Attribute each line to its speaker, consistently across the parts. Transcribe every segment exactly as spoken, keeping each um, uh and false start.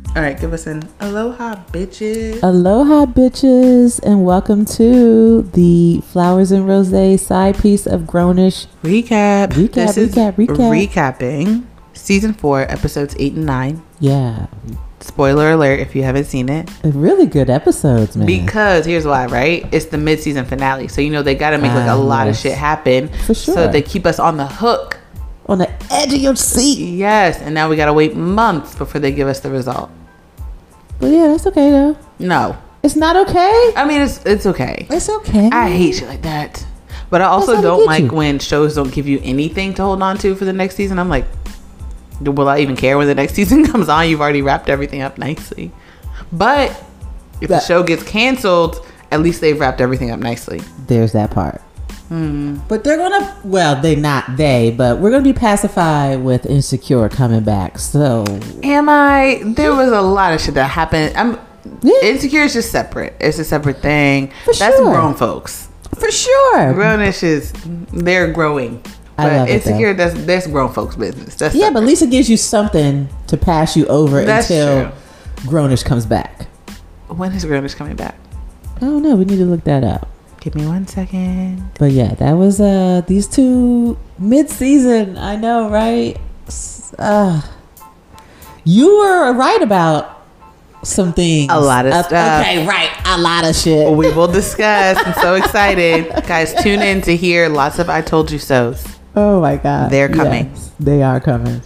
Speaker 1: All right, give us an aloha, bitches.
Speaker 2: Aloha, bitches, and welcome to the Flowers and Rose side piece of Grownish
Speaker 1: Recap.
Speaker 2: Recap,
Speaker 1: this
Speaker 2: recap,
Speaker 1: is
Speaker 2: recap.
Speaker 1: Recapping season four, episodes eight and nine.
Speaker 2: Yeah.
Speaker 1: Spoiler alert if you haven't seen it.
Speaker 2: Really good episodes, man.
Speaker 1: Because here's why, right? It's the mid-season finale. So, you know, they got to make like a
Speaker 2: Ah,
Speaker 1: lot
Speaker 2: yes.
Speaker 1: of shit happen.
Speaker 2: For sure.
Speaker 1: So they keep us on the hook.
Speaker 2: On the edge of your seat.
Speaker 1: Yes. And now we got to wait months before they give us the result.
Speaker 2: But yeah, that's okay, though.
Speaker 1: No.
Speaker 2: It's not okay?
Speaker 1: I mean, it's it's okay.
Speaker 2: It's okay.
Speaker 1: I hate shit like that. But I also
Speaker 2: That's how they
Speaker 1: don't
Speaker 2: get
Speaker 1: like
Speaker 2: you.
Speaker 1: when shows don't give you anything to hold on to for the next season. I'm like, will I even care when the next season comes on? You've already wrapped everything up nicely. But if
Speaker 2: That-
Speaker 1: the show gets canceled, at least they've wrapped everything up nicely.
Speaker 2: There's that part.
Speaker 1: Hmm.
Speaker 2: But they're gonna, well, they not they, but we're gonna be pacified with Insecure coming back. So
Speaker 1: Am I? There was a lot of shit that happened. I'm
Speaker 2: Yeah.
Speaker 1: Insecure is just separate. It's a separate thing.
Speaker 2: For
Speaker 1: That's
Speaker 2: sure.
Speaker 1: grown folks.
Speaker 2: for sure.
Speaker 1: Grownish is they're growing.
Speaker 2: I
Speaker 1: But
Speaker 2: love it,
Speaker 1: Insecure, that's that's grown folks business. That's
Speaker 2: Yeah,
Speaker 1: separate.
Speaker 2: but at least it gives you something to pass you over
Speaker 1: That's
Speaker 2: until Grownish comes back.
Speaker 1: When is Grownish coming back?
Speaker 2: I don't know. We need to look that up.
Speaker 1: Give me one second.
Speaker 2: But yeah, that was uh these two mid-season. I know, right? S- Uh, you were right about some things.
Speaker 1: A lot of
Speaker 2: Uh,
Speaker 1: stuff.
Speaker 2: Okay, right. A lot of shit.
Speaker 1: We will discuss. I'm so excited. Guys, tune in to hear lots of I Told You So's.
Speaker 2: Oh my God.
Speaker 1: They're coming.
Speaker 2: Yes, they are coming.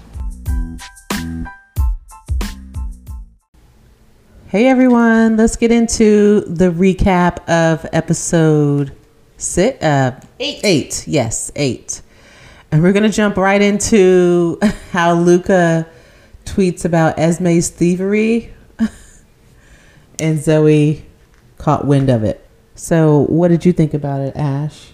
Speaker 2: Hey everyone, let's get into the recap of episode six, uh, eight. Eight, yes, eight. And we're gonna jump right into how Luca tweets about Esme's thievery, and Zoe caught wind of it. So, what did you think about it, Ash?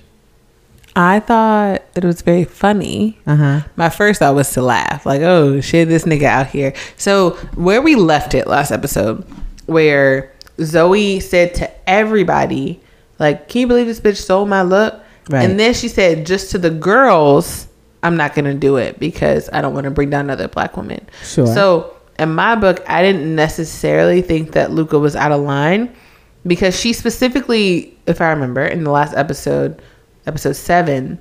Speaker 1: I thought it was very funny.
Speaker 2: Uh huh.
Speaker 1: My first thought was to laugh. Like, oh shit, this nigga out here. So where we left it last episode, where Zoe said to everybody, like, can you believe this bitch stole my look?
Speaker 2: Right.
Speaker 1: And then she said, just to the girls, I'm not going to do it because I don't want to bring down another black woman.
Speaker 2: Sure.
Speaker 1: So in my book, I didn't necessarily think that Luca was out of line because she specifically, if I remember, in the last episode, episode seven,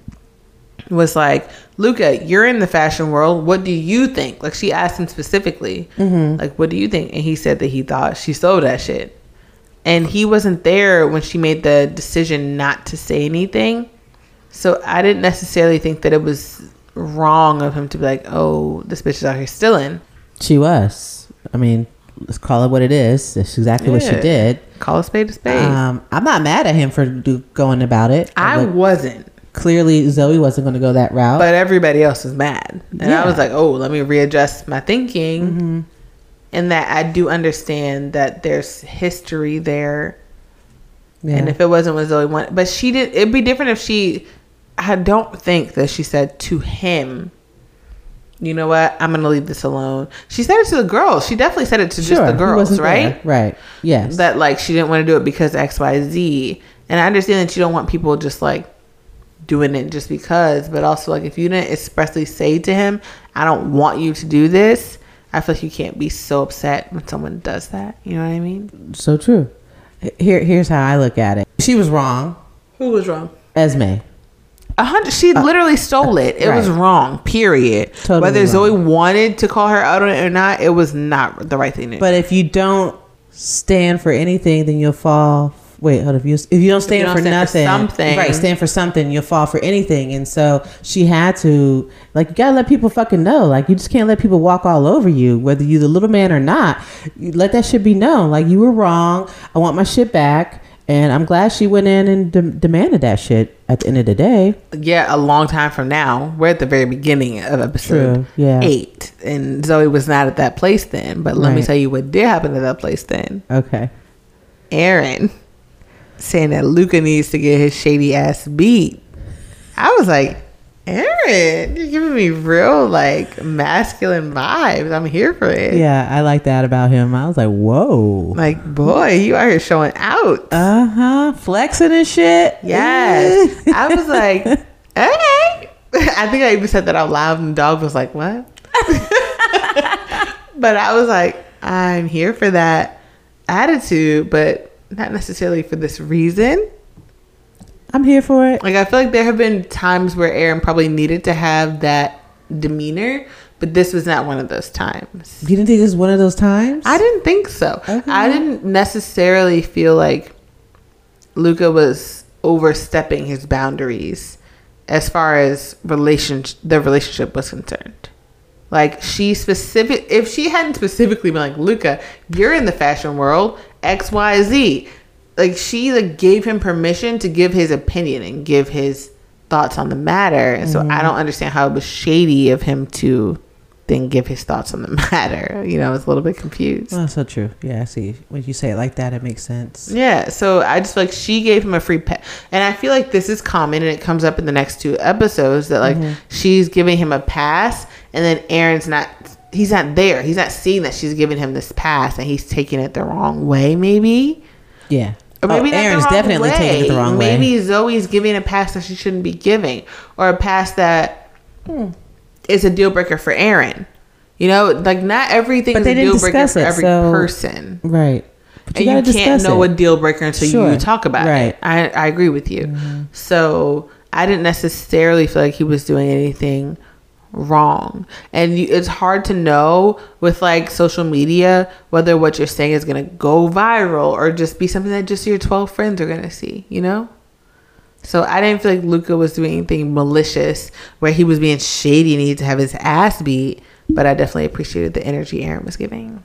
Speaker 1: was like, Luca, you're in the fashion world. What do you think? Like, she asked him specifically,
Speaker 2: Mm-hmm.
Speaker 1: like, what do you think? And he said that he thought she stole that shit. And he wasn't there when she made the decision not to say anything. So I didn't necessarily think that it was wrong of him to be like, oh, this bitch is out here stealing.
Speaker 2: She was. I mean, let's call it what it is. That's exactly what she
Speaker 1: Yeah.
Speaker 2: did.
Speaker 1: Call a spade a spade.
Speaker 2: Um, I'm not mad at him for do, going about it.
Speaker 1: I
Speaker 2: Like,
Speaker 1: wasn't.
Speaker 2: clearly Zoe wasn't going to go that route.
Speaker 1: But everybody else was mad. And
Speaker 2: Yeah.
Speaker 1: I was like, oh, let me readjust my thinking.
Speaker 2: Mhm.
Speaker 1: And that I do understand that there's history there.
Speaker 2: Yeah.
Speaker 1: And if it wasn't what Zoe wanted. But she did. It'd be different if she... I don't think that she said to him, you know what? I'm going to leave this alone. She said it to the girls. She definitely said it to
Speaker 2: Sure,
Speaker 1: just the
Speaker 2: he
Speaker 1: girls,
Speaker 2: wasn't
Speaker 1: right?
Speaker 2: there. Right. Yes.
Speaker 1: That, like, she didn't want to do it because X, Y, Z. And I understand that you don't want people just, like, doing it just because. But also, like, if you didn't expressly say to him, I don't want you to do this, I feel like you can't be so upset when someone does that. You know what I mean?
Speaker 2: so true. Here, here's how I look at it. She was wrong.
Speaker 1: Who was wrong?
Speaker 2: Esme.
Speaker 1: A hundred. She literally stole it. It was
Speaker 2: right.
Speaker 1: wrong. Period.
Speaker 2: Totally
Speaker 1: Whether
Speaker 2: wrong.
Speaker 1: Zoe wanted to call her out on it or not, it was not the right thing to do.
Speaker 2: But if you don't stand for anything, then you'll fall. Wait, hold on. If you if you don't stand
Speaker 1: don't
Speaker 2: for
Speaker 1: stand for
Speaker 2: nothing,
Speaker 1: something.
Speaker 2: right? Stand for something, you'll fall for anything. And so she had to, like, you gotta let people fucking know. Like, you just can't let people walk all over you, whether you're the little man or not. You let that shit be known. Like, you were wrong. I want my shit back. And I'm glad she went in and de- demanded that shit at the end of the day.
Speaker 1: yeah, a long time from now, we're at the very beginning of episode
Speaker 2: True, yeah.
Speaker 1: eight, and Zoe was not at that place then. But let me
Speaker 2: Right.
Speaker 1: tell you what did happen at that place then.
Speaker 2: Okay.
Speaker 1: Aaron saying that Luca needs to get his shady ass beat. I was like, Aaron, you're giving me real, like, masculine vibes. I'm here for it.
Speaker 2: Yeah, I like that about him. I was like, whoa.
Speaker 1: Like, boy, you out here showing out.
Speaker 2: Uh huh. Flexing and shit.
Speaker 1: Yes. I was like, okay. I think I even said that out loud, and the dog was like, what? But I was like, I'm here for that attitude, but not necessarily for this reason.
Speaker 2: I'm here for it.
Speaker 1: Like, I feel like there have been times where Aaron probably needed to have that demeanor, but this was not one of those times.
Speaker 2: You didn't think this was one of those times?
Speaker 1: I didn't think so.
Speaker 2: Okay.
Speaker 1: I didn't necessarily feel like Luca was overstepping his boundaries as far as relation the relationship was concerned. Like, she specific if she hadn't specifically been like, Luca, you're in the fashion world, X Y Z. Like, she like gave him permission to give his opinion and give his thoughts on the matter. And so mm-hmm. I don't understand how it was shady of him to then give his thoughts on the matter. You know, I was a little bit confused.
Speaker 2: Well, that's so true. Yeah, I see. When you say it like that, it makes sense.
Speaker 1: Yeah, so I just feel like she gave him a free pass. And I feel like this is common, and it comes up in the next two episodes, that like mm-hmm. she's giving him a pass, and then Aaron's not, he's not there. He's not seeing that she's giving him this pass, and he's taking it the wrong way, maybe.
Speaker 2: Yeah.
Speaker 1: Or maybe
Speaker 2: oh, Aaron's definitely
Speaker 1: way.
Speaker 2: taking it the wrong
Speaker 1: maybe
Speaker 2: way.
Speaker 1: Maybe Zoe's giving a pass that she shouldn't be giving, or a pass that hmm. is a deal breaker for Aaron. You know, like, not everything but is a deal breaker for every
Speaker 2: so,
Speaker 1: person.
Speaker 2: Right.
Speaker 1: And you, you can't know it. a deal breaker until sure. you talk about
Speaker 2: right.
Speaker 1: it. I, I agree with you. Mm-hmm. So I didn't necessarily feel like he was doing anything wrong. And you, it's hard to know with like social media whether what you're saying is going to go viral or just be something that just your twelve friends are going to see, you know? So I didn't feel like Luca was doing anything malicious where he was being shady and he had to have his ass beat, but I definitely appreciated the energy Aaron was giving.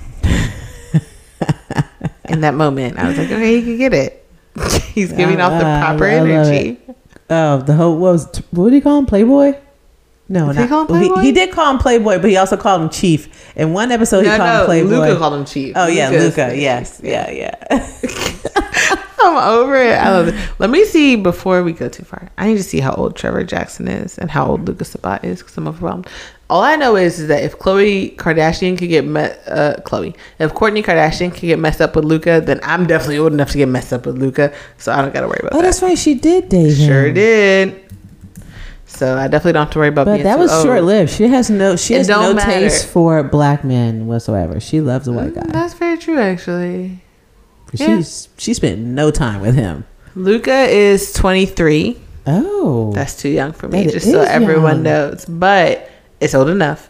Speaker 1: In that moment, I was like, okay, he can get it. He's giving uh, off the proper I, I energy.
Speaker 2: Oh, the whole, what was, what did he call him? Playboy? No,
Speaker 1: did
Speaker 2: not,
Speaker 1: he call him Playboy?
Speaker 2: He, he did call him Playboy, but he also called him Chief. In one episode,
Speaker 1: no,
Speaker 2: he called
Speaker 1: no,
Speaker 2: him Playboy.
Speaker 1: Luca called him Chief.
Speaker 2: Oh, yeah,
Speaker 1: Luca's
Speaker 2: Luca. Yes. Yeah, yeah.
Speaker 1: I'm over it. I love it. Let me see, before we go too far, I need to see how old Trevor Jackson is and how old Luca Sabat is, because I'm overwhelmed. All I know is, is that if Khloe Kardashian could get me- uh, Khloe, if Kourtney Kardashian could get messed up with Luca, then I'm definitely old enough to get messed up with Luca, so I don't gotta worry about
Speaker 2: oh,
Speaker 1: that.
Speaker 2: Oh, that's right. She did date him.
Speaker 1: Sure did. So I definitely don't have to worry about.
Speaker 2: But
Speaker 1: being
Speaker 2: that was
Speaker 1: old.
Speaker 2: short lived. She has no. She
Speaker 1: it
Speaker 2: has no
Speaker 1: matter.
Speaker 2: taste for black men whatsoever. She loves a white guy.
Speaker 1: Mm, that's very true, actually.
Speaker 2: She's yeah. she spent no time with him.
Speaker 1: Luca is twenty-three.
Speaker 2: Oh,
Speaker 1: that's too young for me.
Speaker 2: That
Speaker 1: just so everyone
Speaker 2: young.
Speaker 1: knows, but it's old enough.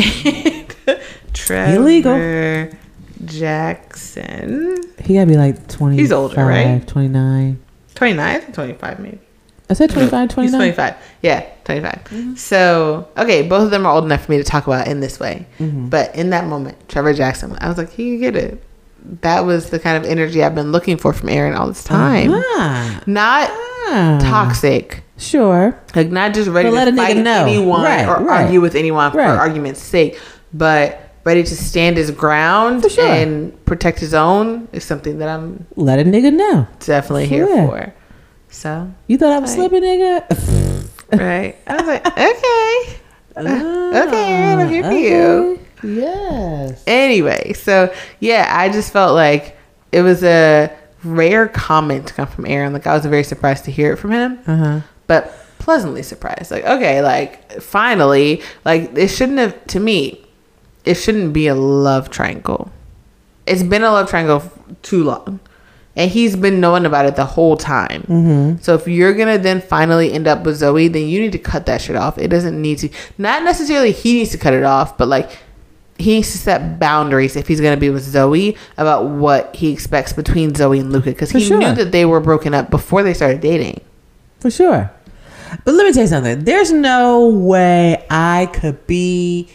Speaker 1: Trevor
Speaker 2: illegal.
Speaker 1: Jackson.
Speaker 2: He gotta be like twenty.
Speaker 1: He's older, right?
Speaker 2: twenty-nine.
Speaker 1: twenty-nine, twenty-five maybe.
Speaker 2: I said twenty-five, twenty-nine.
Speaker 1: He's twenty-five. Yeah, twenty-five. Mm-hmm. So, okay, both of them are old enough for me to talk about in this way. Mm-hmm. But in that moment, Trevor Jackson, I was like, he can get it. That was the kind of energy I've been looking for from Aaron all this time. Uh-huh. Not uh-huh. toxic.
Speaker 2: Sure.
Speaker 1: Like, not just ready
Speaker 2: but
Speaker 1: to fight anyone right, or right. argue with anyone for right. argument's sake, but ready to stand his ground
Speaker 2: sure.
Speaker 1: and protect his own is something that I'm
Speaker 2: let a nigga know.
Speaker 1: Definitely
Speaker 2: for
Speaker 1: here
Speaker 2: real.
Speaker 1: for. So
Speaker 2: you thought I was like, slipping, nigga?
Speaker 1: Right. I was like, okay. Uh, okay, Aaron, I'm here for
Speaker 2: okay.
Speaker 1: you.
Speaker 2: Yes.
Speaker 1: Anyway, so yeah, I just felt like it was a rare comment to come from Aaron. Like, I was very surprised to hear it from him. Uh-huh. But pleasantly surprised. Like, okay, like, finally, like, it shouldn't have, to me, it shouldn't be a love triangle. It's been a love triangle for too long. And he's been knowing about it the whole time. Mm-hmm. So if you're going to then finally end up with Zoe, then you need to cut that shit off. It doesn't need to, not necessarily he needs to cut it off, but like, he needs to set boundaries if he's going to be with Zoe about what he expects between Zoe and Luca. Because he
Speaker 2: sure.
Speaker 1: knew that they were broken up before they started dating.
Speaker 2: For sure. But let me tell you something. There's no way I could be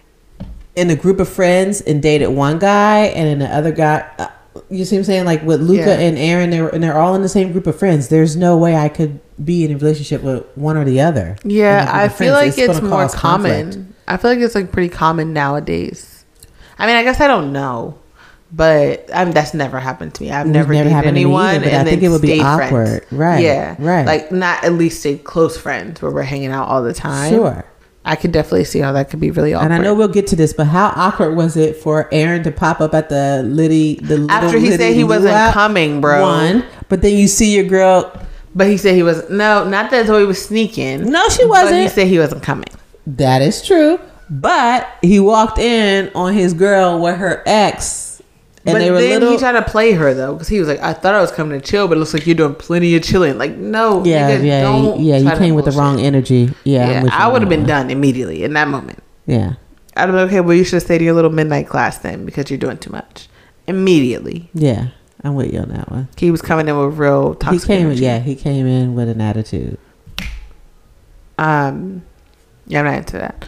Speaker 2: in a group of friends and dated one guy and then the other guy. Uh, you see what I'm saying? Like with Luca yeah. and Aaron, they're, and they're all in the same group of friends. There's no way I could be in a relationship with one or the other.
Speaker 1: Yeah, I feel like it's, it's more common. Conflict. I feel like it's like pretty common nowadays. I mean, I guess I don't know. But I mean, that's never happened to me. I've never, never dated anyone, either,
Speaker 2: but
Speaker 1: and
Speaker 2: I think it would be awkward,
Speaker 1: friends.
Speaker 2: Right?
Speaker 1: Yeah,
Speaker 2: right.
Speaker 1: Like not at least stay close friends where we're hanging out all the time.
Speaker 2: Sure,
Speaker 1: I could definitely see how that could be really awkward.
Speaker 2: And I know we'll get to this, but how awkward was it for Aaron to pop up at the Liddy the little
Speaker 1: after he
Speaker 2: Liddy
Speaker 1: said he wasn't
Speaker 2: luau?
Speaker 1: coming, bro?
Speaker 2: One, but then you see your girl.
Speaker 1: But he said he was no, not that Zoe was sneaking.
Speaker 2: No, she wasn't.
Speaker 1: But he said he wasn't coming.
Speaker 2: That is true. But he walked in on his girl with her ex, and
Speaker 1: but
Speaker 2: they were
Speaker 1: then
Speaker 2: little.
Speaker 1: he tried to play her though, because he was like, "I thought I was coming to chill, but it looks like you're doing plenty of chilling." Like, no,
Speaker 2: Yeah,
Speaker 1: nigga,
Speaker 2: yeah,
Speaker 1: don't
Speaker 2: yeah. You
Speaker 1: try to
Speaker 2: came with the
Speaker 1: bullshit.
Speaker 2: wrong energy. Yeah,
Speaker 1: Yeah,
Speaker 2: I'm with you
Speaker 1: I
Speaker 2: on
Speaker 1: would have
Speaker 2: that
Speaker 1: been
Speaker 2: one.
Speaker 1: done immediately in that moment.
Speaker 2: Yeah,
Speaker 1: I'd have been okay. Well, you should have stayed in your little midnight class then, because you're doing too much. Immediately,
Speaker 2: yeah. I'm with you on that one.
Speaker 1: he was coming in with real
Speaker 2: He
Speaker 1: toxic
Speaker 2: came,
Speaker 1: energy.
Speaker 2: yeah, he came in with an attitude.
Speaker 1: Um, yeah, I'm not into that.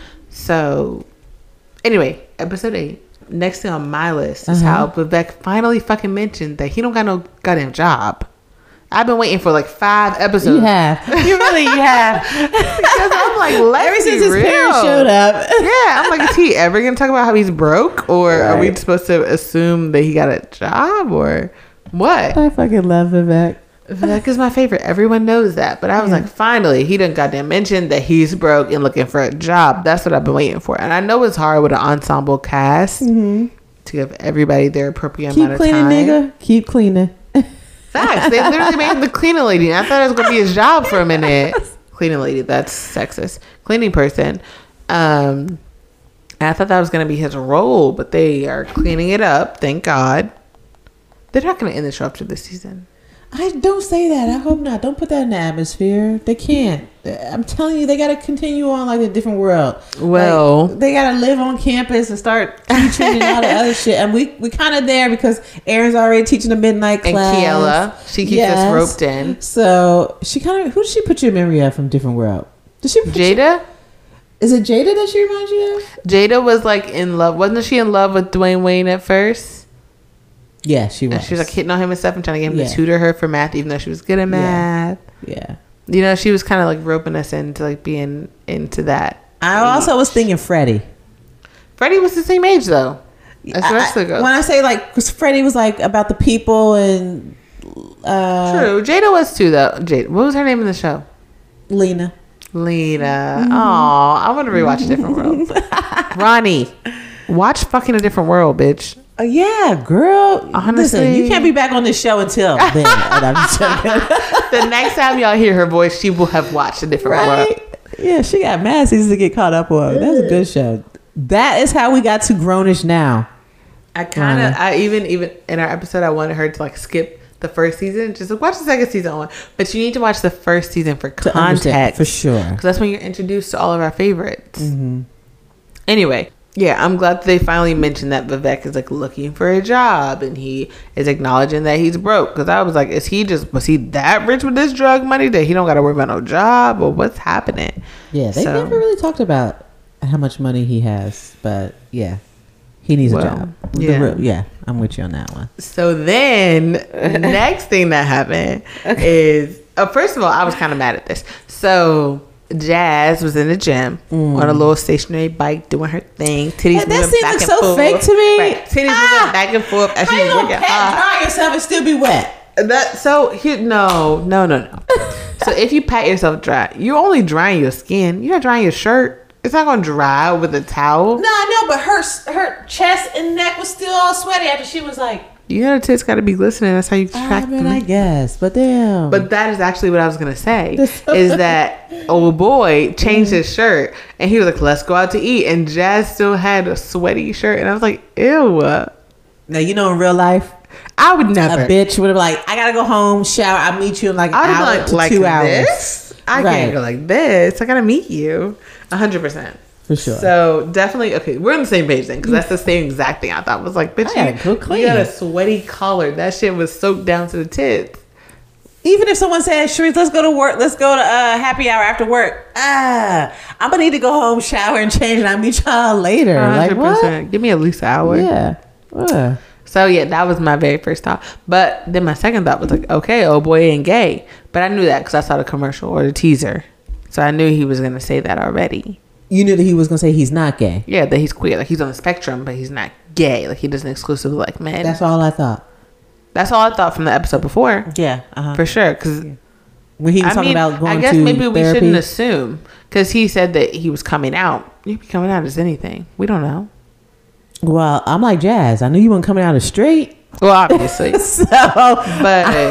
Speaker 1: So, anyway, episode eight. Next thing on my list is
Speaker 2: Uh-huh.
Speaker 1: how Vivek finally fucking mentioned that he don't got no goddamn job. I've been waiting for like five episodes.
Speaker 2: You have, you really have.
Speaker 1: Because I'm like, let's
Speaker 2: Ever
Speaker 1: be
Speaker 2: since his
Speaker 1: real.
Speaker 2: parents showed up.
Speaker 1: Yeah, I'm like, is he ever gonna talk about how he's broke, or are we
Speaker 2: Right.
Speaker 1: supposed to assume that he got a job, or what?
Speaker 2: I fucking love Vivek.
Speaker 1: Vivek is my favorite. Everyone knows that. But I was
Speaker 2: Yeah.
Speaker 1: like, finally, he done goddamn mentioned that he's broke and looking for a job. That's what I've been waiting for. And I know it's hard with an ensemble cast to give everybody their appropriate
Speaker 2: Keep
Speaker 1: amount of
Speaker 2: cleaning,
Speaker 1: time.
Speaker 2: nigga. Keep cleaning.
Speaker 1: Facts. They literally made him the cleaning lady. And I thought it was going to be his job for a minute. Cleaning lady. That's sexist. Cleaning person. Um, and I thought that was going to be his role. But they are cleaning it up. Thank God. They're not going to end the show after this season.
Speaker 2: I don't say that. I hope not. Don't put that in the atmosphere. They can't. I'm telling you, they got to continue on like a different world.
Speaker 1: Well,
Speaker 2: Like, they got to live on campus and start teaching and all the other shit. And we we kind of there because Erin's already teaching the midnight
Speaker 1: and
Speaker 2: class.
Speaker 1: Kiela, she keeps
Speaker 2: Yes.
Speaker 1: us roped in.
Speaker 2: So she kind of. Who did she put your memory of from different world? Did she? Put you-
Speaker 1: Jada?
Speaker 2: is it Jada that she reminds you of?
Speaker 1: Jada was like in love. Wasn't she in love with Dwayne Wayne at first?
Speaker 2: Yeah, she was.
Speaker 1: And she was like hitting on him and stuff and trying to get him
Speaker 2: Yeah.
Speaker 1: to tutor her for math, even though she was good at math.
Speaker 2: Yeah.
Speaker 1: You know, she was kind of like roping us into like being into that.
Speaker 2: I also was thinking Freddie.
Speaker 1: Freddie was the same age though. As the rest
Speaker 2: I-
Speaker 1: of the girls.
Speaker 2: When I say like, because Freddie was like about the people and uh,
Speaker 1: True. Jada was too though. Jada. What was her name in the show?
Speaker 2: Lena.
Speaker 1: Lena.
Speaker 2: Mm-hmm.
Speaker 1: Oh, I want to rewatch A Different World. Ronnie, watch fucking A Different World, bitch.
Speaker 2: Uh, yeah, girl.
Speaker 1: Honestly-
Speaker 2: Listen, you can't be back on this show until then. And I'm just joking.
Speaker 1: The next time y'all hear her voice, she will have watched A Different World.
Speaker 2: Right? Yeah, she got mad seasons to get caught up on. That's a good show. That is how we got to Grownish now.
Speaker 1: I kind of,
Speaker 2: Right.
Speaker 1: I even, even in our episode, I wanted her to like skip the first season, just like, watch the second season on. But you need to watch the first season for
Speaker 2: To understand,
Speaker 1: context,
Speaker 2: for sure.
Speaker 1: because that's when you're introduced to all of our favorites.
Speaker 2: Mm-hmm.
Speaker 1: Anyway, yeah, I'm glad that they finally mentioned that Vivek is like looking for a job and he is acknowledging that he's broke. Because I was like, is he just was he that rich with this drug money that he don't got to worry about no job, or what's happening?
Speaker 2: Yeah, they
Speaker 1: So-
Speaker 2: never really talked about how much money he has, but yeah, he needs
Speaker 1: Well,
Speaker 2: a job. The
Speaker 1: yeah.
Speaker 2: real- yeah, I'm with you on that one.
Speaker 1: So then, next thing that happened is, uh, first of all, I was kind of mad at this. So Jazz was in the gym on a little stationary bike doing her thing. Titties
Speaker 2: That- that
Speaker 1: moving
Speaker 2: seems
Speaker 1: back
Speaker 2: like
Speaker 1: and
Speaker 2: so
Speaker 1: forth.
Speaker 2: fake to me.
Speaker 1: Right. Titties
Speaker 2: Ah!
Speaker 1: moving back and forth as
Speaker 2: How
Speaker 1: she's
Speaker 2: you gonna
Speaker 1: working
Speaker 2: pat
Speaker 1: hard.
Speaker 2: dry yourself and still be wet?
Speaker 1: That so he, no no no no. So if you pat yourself dry, you're only drying your skin. You're not drying your shirt. It's not gonna dry with a towel.
Speaker 2: No, I know, but her her chest and neck was still all sweaty after she was like,
Speaker 1: You know, the tits got to be glistening. That's how you
Speaker 2: I
Speaker 1: track
Speaker 2: mean,
Speaker 1: them.
Speaker 2: I guess, but damn.
Speaker 1: But that is actually what I was gonna say. Is that old boy changed his shirt and he was like, "Let's go out to eat," and Jazz still had a sweaty shirt, and I was like, "Ew."
Speaker 2: now you know in real life,
Speaker 1: I would
Speaker 2: a
Speaker 1: never.
Speaker 2: bitch would have like, I gotta go home, shower, I'll meet you in like an
Speaker 1: I would
Speaker 2: hour
Speaker 1: be like,
Speaker 2: to
Speaker 1: like
Speaker 2: two hours.
Speaker 1: this? I
Speaker 2: Right.
Speaker 1: can't go like this. I gotta meet you. A hundred percent.
Speaker 2: For sure.
Speaker 1: So definitely, okay, we're on the same page then, because that's the same exact thing I thought. Was like, bitch,
Speaker 2: I
Speaker 1: you,
Speaker 2: gotta go clean.
Speaker 1: you got a sweaty collar. That shit was soaked down to the tits.
Speaker 2: Even if someone says, Sharice, let's go to work, let's go to uh, happy hour after work. Ah, I'm gonna need to go home, shower, and change, and I'll meet y'all later. Like what?
Speaker 1: Give me at least an hour.
Speaker 2: Yeah. Uh.
Speaker 1: So yeah, that was my very first thought. But then my second thought was like, okay, old boy ain't gay. But I knew that because I saw the commercial or the teaser. So I knew he was gonna say that already.
Speaker 2: You knew that he was gonna say he's not gay.
Speaker 1: Yeah, that he's queer. Like he's on the spectrum, but he's not gay. Like he doesn't exclusively like men.
Speaker 2: That's all I thought.
Speaker 1: That's all I thought from the episode before.
Speaker 2: Yeah. Uh-huh.
Speaker 1: For sure. Because
Speaker 2: When he was
Speaker 1: I
Speaker 2: talking
Speaker 1: mean,
Speaker 2: about going
Speaker 1: I guess
Speaker 2: to
Speaker 1: maybe we
Speaker 2: therapy.
Speaker 1: shouldn't assume. Because he said that he was coming out. You be coming out as anything. We don't know.
Speaker 2: Well, I'm like Jazz. I knew you weren't coming out as straight.
Speaker 1: Well, obviously.
Speaker 2: So
Speaker 1: But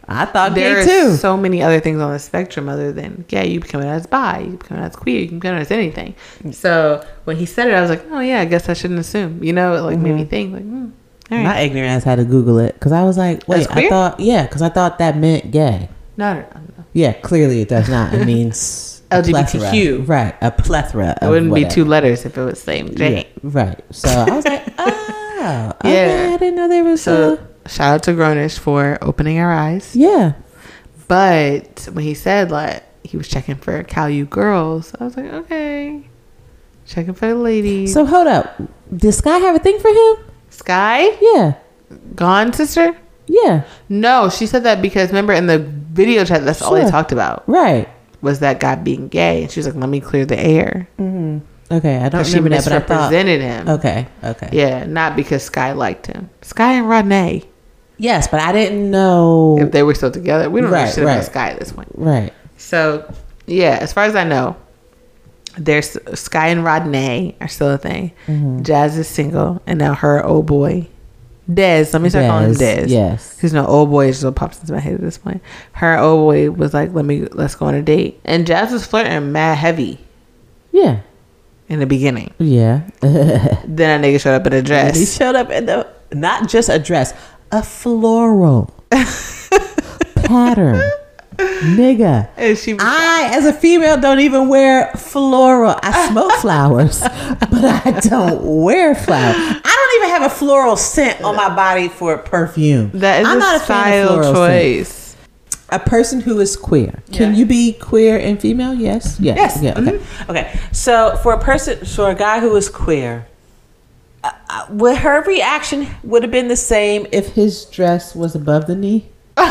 Speaker 2: I thought
Speaker 1: there
Speaker 2: gay too.
Speaker 1: are so many other things on the spectrum other than gay. You become as bi, you become as queer, you can become as anything. So when he said it, I was like, oh yeah, I guess I shouldn't assume. You know, it like mm-hmm. made me think like, hmm, all right.
Speaker 2: My ignorant ass had to Google it because I was like, wait, I thought, yeah, because I thought that meant gay.
Speaker 1: No, no, no, no.
Speaker 2: Yeah, clearly it does not. It means
Speaker 1: L G B T Q.
Speaker 2: Right, a plethora.
Speaker 1: It
Speaker 2: of
Speaker 1: wouldn't
Speaker 2: whatever.
Speaker 1: be two letters if it was same J.
Speaker 2: Yeah, right. So I was like, oh,
Speaker 1: yeah.
Speaker 2: Okay, I didn't know there was
Speaker 1: so.
Speaker 2: a...
Speaker 1: Shout out to Grownish for opening our eyes.
Speaker 2: Yeah.
Speaker 1: But when he said like he was checking for Cal U girls, I was like, okay, checking for the ladies.
Speaker 2: So hold up, did Sky have a thing for him?
Speaker 1: Sky?
Speaker 2: Yeah.
Speaker 1: Gone sister?
Speaker 2: Yeah.
Speaker 1: No, she said that because remember in the video chat, that's sure. all they talked about.
Speaker 2: Right.
Speaker 1: Was that guy being gay? And she was like, let me clear the air.
Speaker 2: Mm-hmm. Okay, I don't
Speaker 1: she
Speaker 2: remember that, but I thought...
Speaker 1: misrepresented him.
Speaker 2: Okay, okay.
Speaker 1: Yeah, not because Sky liked him. Sky and Rodney.
Speaker 2: Yes, but I didn't know
Speaker 1: if they were still together. We don't
Speaker 2: right,
Speaker 1: know shit
Speaker 2: right.
Speaker 1: about Sky at this point.
Speaker 2: Right.
Speaker 1: So, yeah, as far as I know, there's Sky and Rodney are still a thing. Mm-hmm. Jazz is single, and now her old boy, Dez. Let me start Dez, calling him Dez.
Speaker 2: Yes.
Speaker 1: Because no old boy just pops into my head at this point. Her old boy was like, "Let me let's go on a date," and Jazz was flirting mad heavy.
Speaker 2: Yeah.
Speaker 1: In the beginning.
Speaker 2: Yeah.
Speaker 1: Then a nigga showed up in a dress.
Speaker 2: And he showed up in the not just a dress. A floral pattern, nigga.
Speaker 1: And she,
Speaker 2: I, as a female, don't even wear floral. I smoke flowers, but I don't wear flowers. I don't even have a floral scent on my body for perfume.
Speaker 1: That is I'm a not a style choice. Scent.
Speaker 2: A person who is queer. Yeah. Can you be queer and female? Yes. Yes.
Speaker 1: Yes.
Speaker 2: Yeah. Okay. Mm-hmm. Okay. So for a person, for a guy who is queer. Uh, would her reaction would have been the same if his dress was above the knee?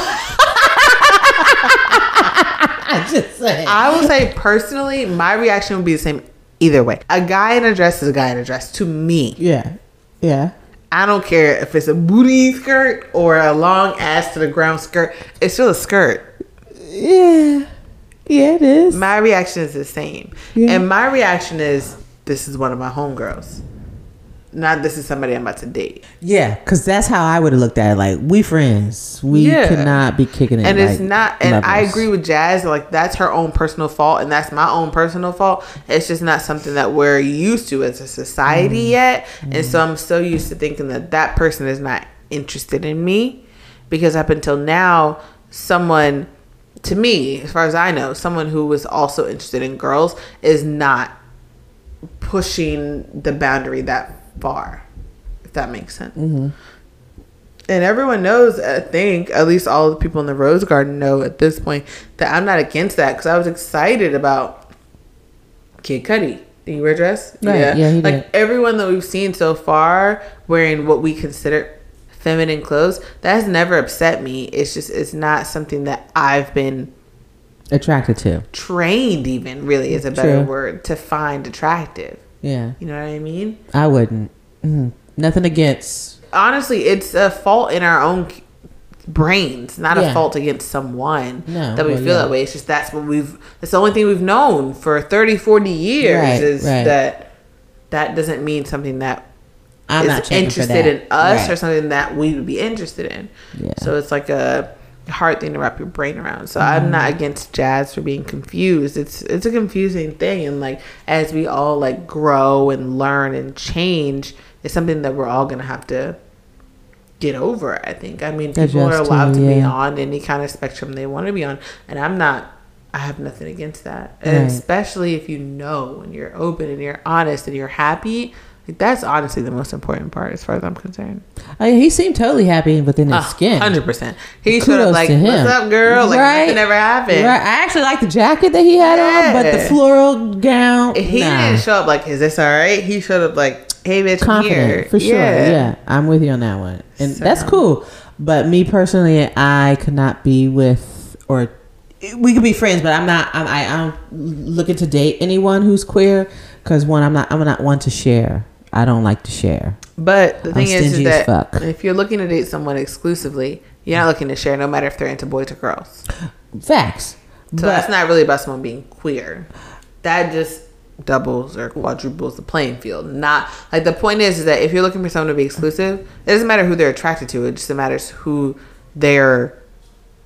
Speaker 2: I'm just saying.
Speaker 1: I will say personally, my reaction would be the same either way. A guy in a dress is a guy in a dress to me.
Speaker 2: Yeah, yeah.
Speaker 1: I don't care if it's a booty skirt or a long ass to the ground skirt. It's still a skirt.
Speaker 2: Yeah, yeah, it is.
Speaker 1: My reaction is the same, yeah. And my reaction is this is one of my homegirls. Not this is somebody I'm about to date.
Speaker 2: Yeah, because that's how I would have looked at it. Like, we friends. We yeah. could not be kicking it.
Speaker 1: And
Speaker 2: like
Speaker 1: it's not, and
Speaker 2: lovers.
Speaker 1: I agree with Jazz. Like, that's her own personal fault, and that's my own personal fault. It's just not something that we're used to as a society mm. yet. Mm. And so I'm so used to thinking that that person is not interested in me. Because up until now, someone, to me, as far as I know, someone who was also interested in girls is not pushing the boundary that far, if that makes sense. Mm-hmm. And everyone knows, I think, at least all the people in the Rose Garden know at this point, that I'm not against that because I was excited about Kid Cudi. Did you wear a dress?
Speaker 2: Right, yeah, yeah he
Speaker 1: like
Speaker 2: did.
Speaker 1: Everyone that we've seen so far wearing what we consider feminine clothes, that has never upset me. It's just, it's not something that I've been
Speaker 2: attracted to.
Speaker 1: Trained even, really, is a better True. word, to find attractive.
Speaker 2: Yeah.
Speaker 1: You know what I mean?
Speaker 2: I wouldn't. Mm-hmm. Nothing against.
Speaker 1: Honestly, it's a fault in our own brains, not yeah. a fault against someone
Speaker 2: no,
Speaker 1: that we
Speaker 2: well,
Speaker 1: feel
Speaker 2: yeah.
Speaker 1: that way. It's just that's what we've, it's the only thing we've known for thirty, forty years right, is right. that that doesn't mean something that
Speaker 2: I'm
Speaker 1: is
Speaker 2: not
Speaker 1: interested in us
Speaker 2: right.
Speaker 1: or something that we would be interested in.
Speaker 2: Yeah.
Speaker 1: So it's like a hard thing to wrap your brain around. So mm-hmm. I'm not against Jazz for being confused. It's it's a confusing thing, and like as we all like grow and learn and change, it's something that we're all gonna have to get over. I think. I mean, people are allowed to, to yeah. be on any kind of spectrum they want to be on, and I'm not. I have nothing against that, and
Speaker 2: right.
Speaker 1: especially if you know and you're open and you're honest and you're happy. Like, that's honestly the most important part as far as I'm concerned.
Speaker 2: Oh, yeah, he seemed totally happy within his uh, skin.
Speaker 1: one hundred percent. He should have like, what's up, girl? Like, right. nothing ever happened.
Speaker 2: Right. I actually like the jacket that he had yeah. on, but the floral gown,
Speaker 1: he nah. didn't show up like, is this all right? He showed up like, hey, bitch,
Speaker 2: confident,
Speaker 1: I'm here.
Speaker 2: For sure. Yeah. yeah. I'm with you on that one. And so. That's cool. But me personally, I could not be with, or we could be friends, but I'm not, I'm, I, I'm looking to date anyone who's queer. Because one, I'm not, I'm not one to share. I don't like to share. But
Speaker 1: the thing is, is that fuck. if you're looking to date someone exclusively, you're not looking to share no matter if they're into boys or girls.
Speaker 2: Facts.
Speaker 1: So
Speaker 2: but
Speaker 1: that's not really about someone being queer. That just doubles or quadruples the playing field. Not like the point is, is that if you're looking for someone to be exclusive, it doesn't matter who they're attracted to. It just matters who they're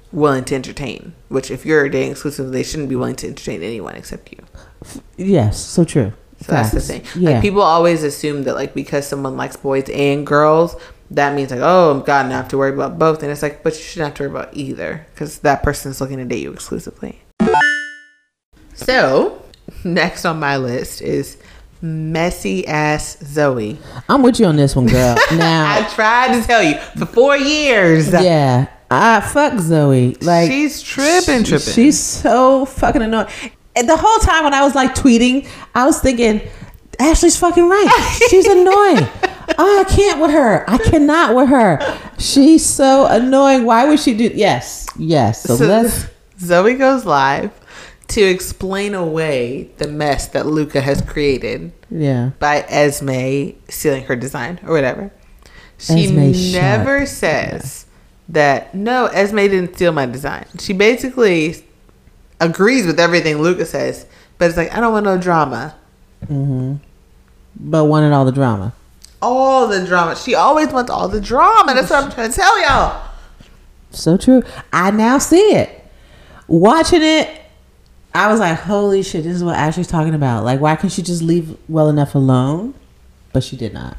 Speaker 1: willing to entertain. Which, if you're dating exclusively, they shouldn't be willing to entertain anyone except you.
Speaker 2: Yes, so true.
Speaker 1: So Facts. That's the thing. Yeah. Like, people always assume that, like, because someone likes boys and girls, that means, like, oh, God, now I have to worry about both. And it's like, but you shouldn't have to worry about either, because that person's looking to date you exclusively. So, next on my list is messy ass Zoe.
Speaker 2: I'm with you on this one, girl. Now,
Speaker 1: I tried to tell you for four years.
Speaker 2: Yeah. I fuck Zoe. Like,
Speaker 1: she's tripping, tripping.
Speaker 2: She's so fucking annoying. And the whole time when I was like tweeting, I was thinking, Ashley's fucking right. She's annoying. Oh, I can't with her. I cannot with her. She's so annoying. Why would she do? Yes, yes. So, so let's.
Speaker 1: Zoe goes live to explain away the mess that Luca has created.
Speaker 2: Yeah. By
Speaker 1: Esme stealing her design or whatever. She
Speaker 2: Esme
Speaker 1: never
Speaker 2: shut.
Speaker 1: says that no, Esme didn't steal my design. She basically agrees with everything Luca says, but it's like, I don't want no drama.
Speaker 2: Mm-hmm. But wanted all the drama.
Speaker 1: All the drama. She always wants all the drama. That's what I'm trying to tell y'all.
Speaker 2: So true. I now see it. Watching it, I was like, holy shit, this is what Ashley's talking about. Like, why can't she just leave well enough alone? But she did not.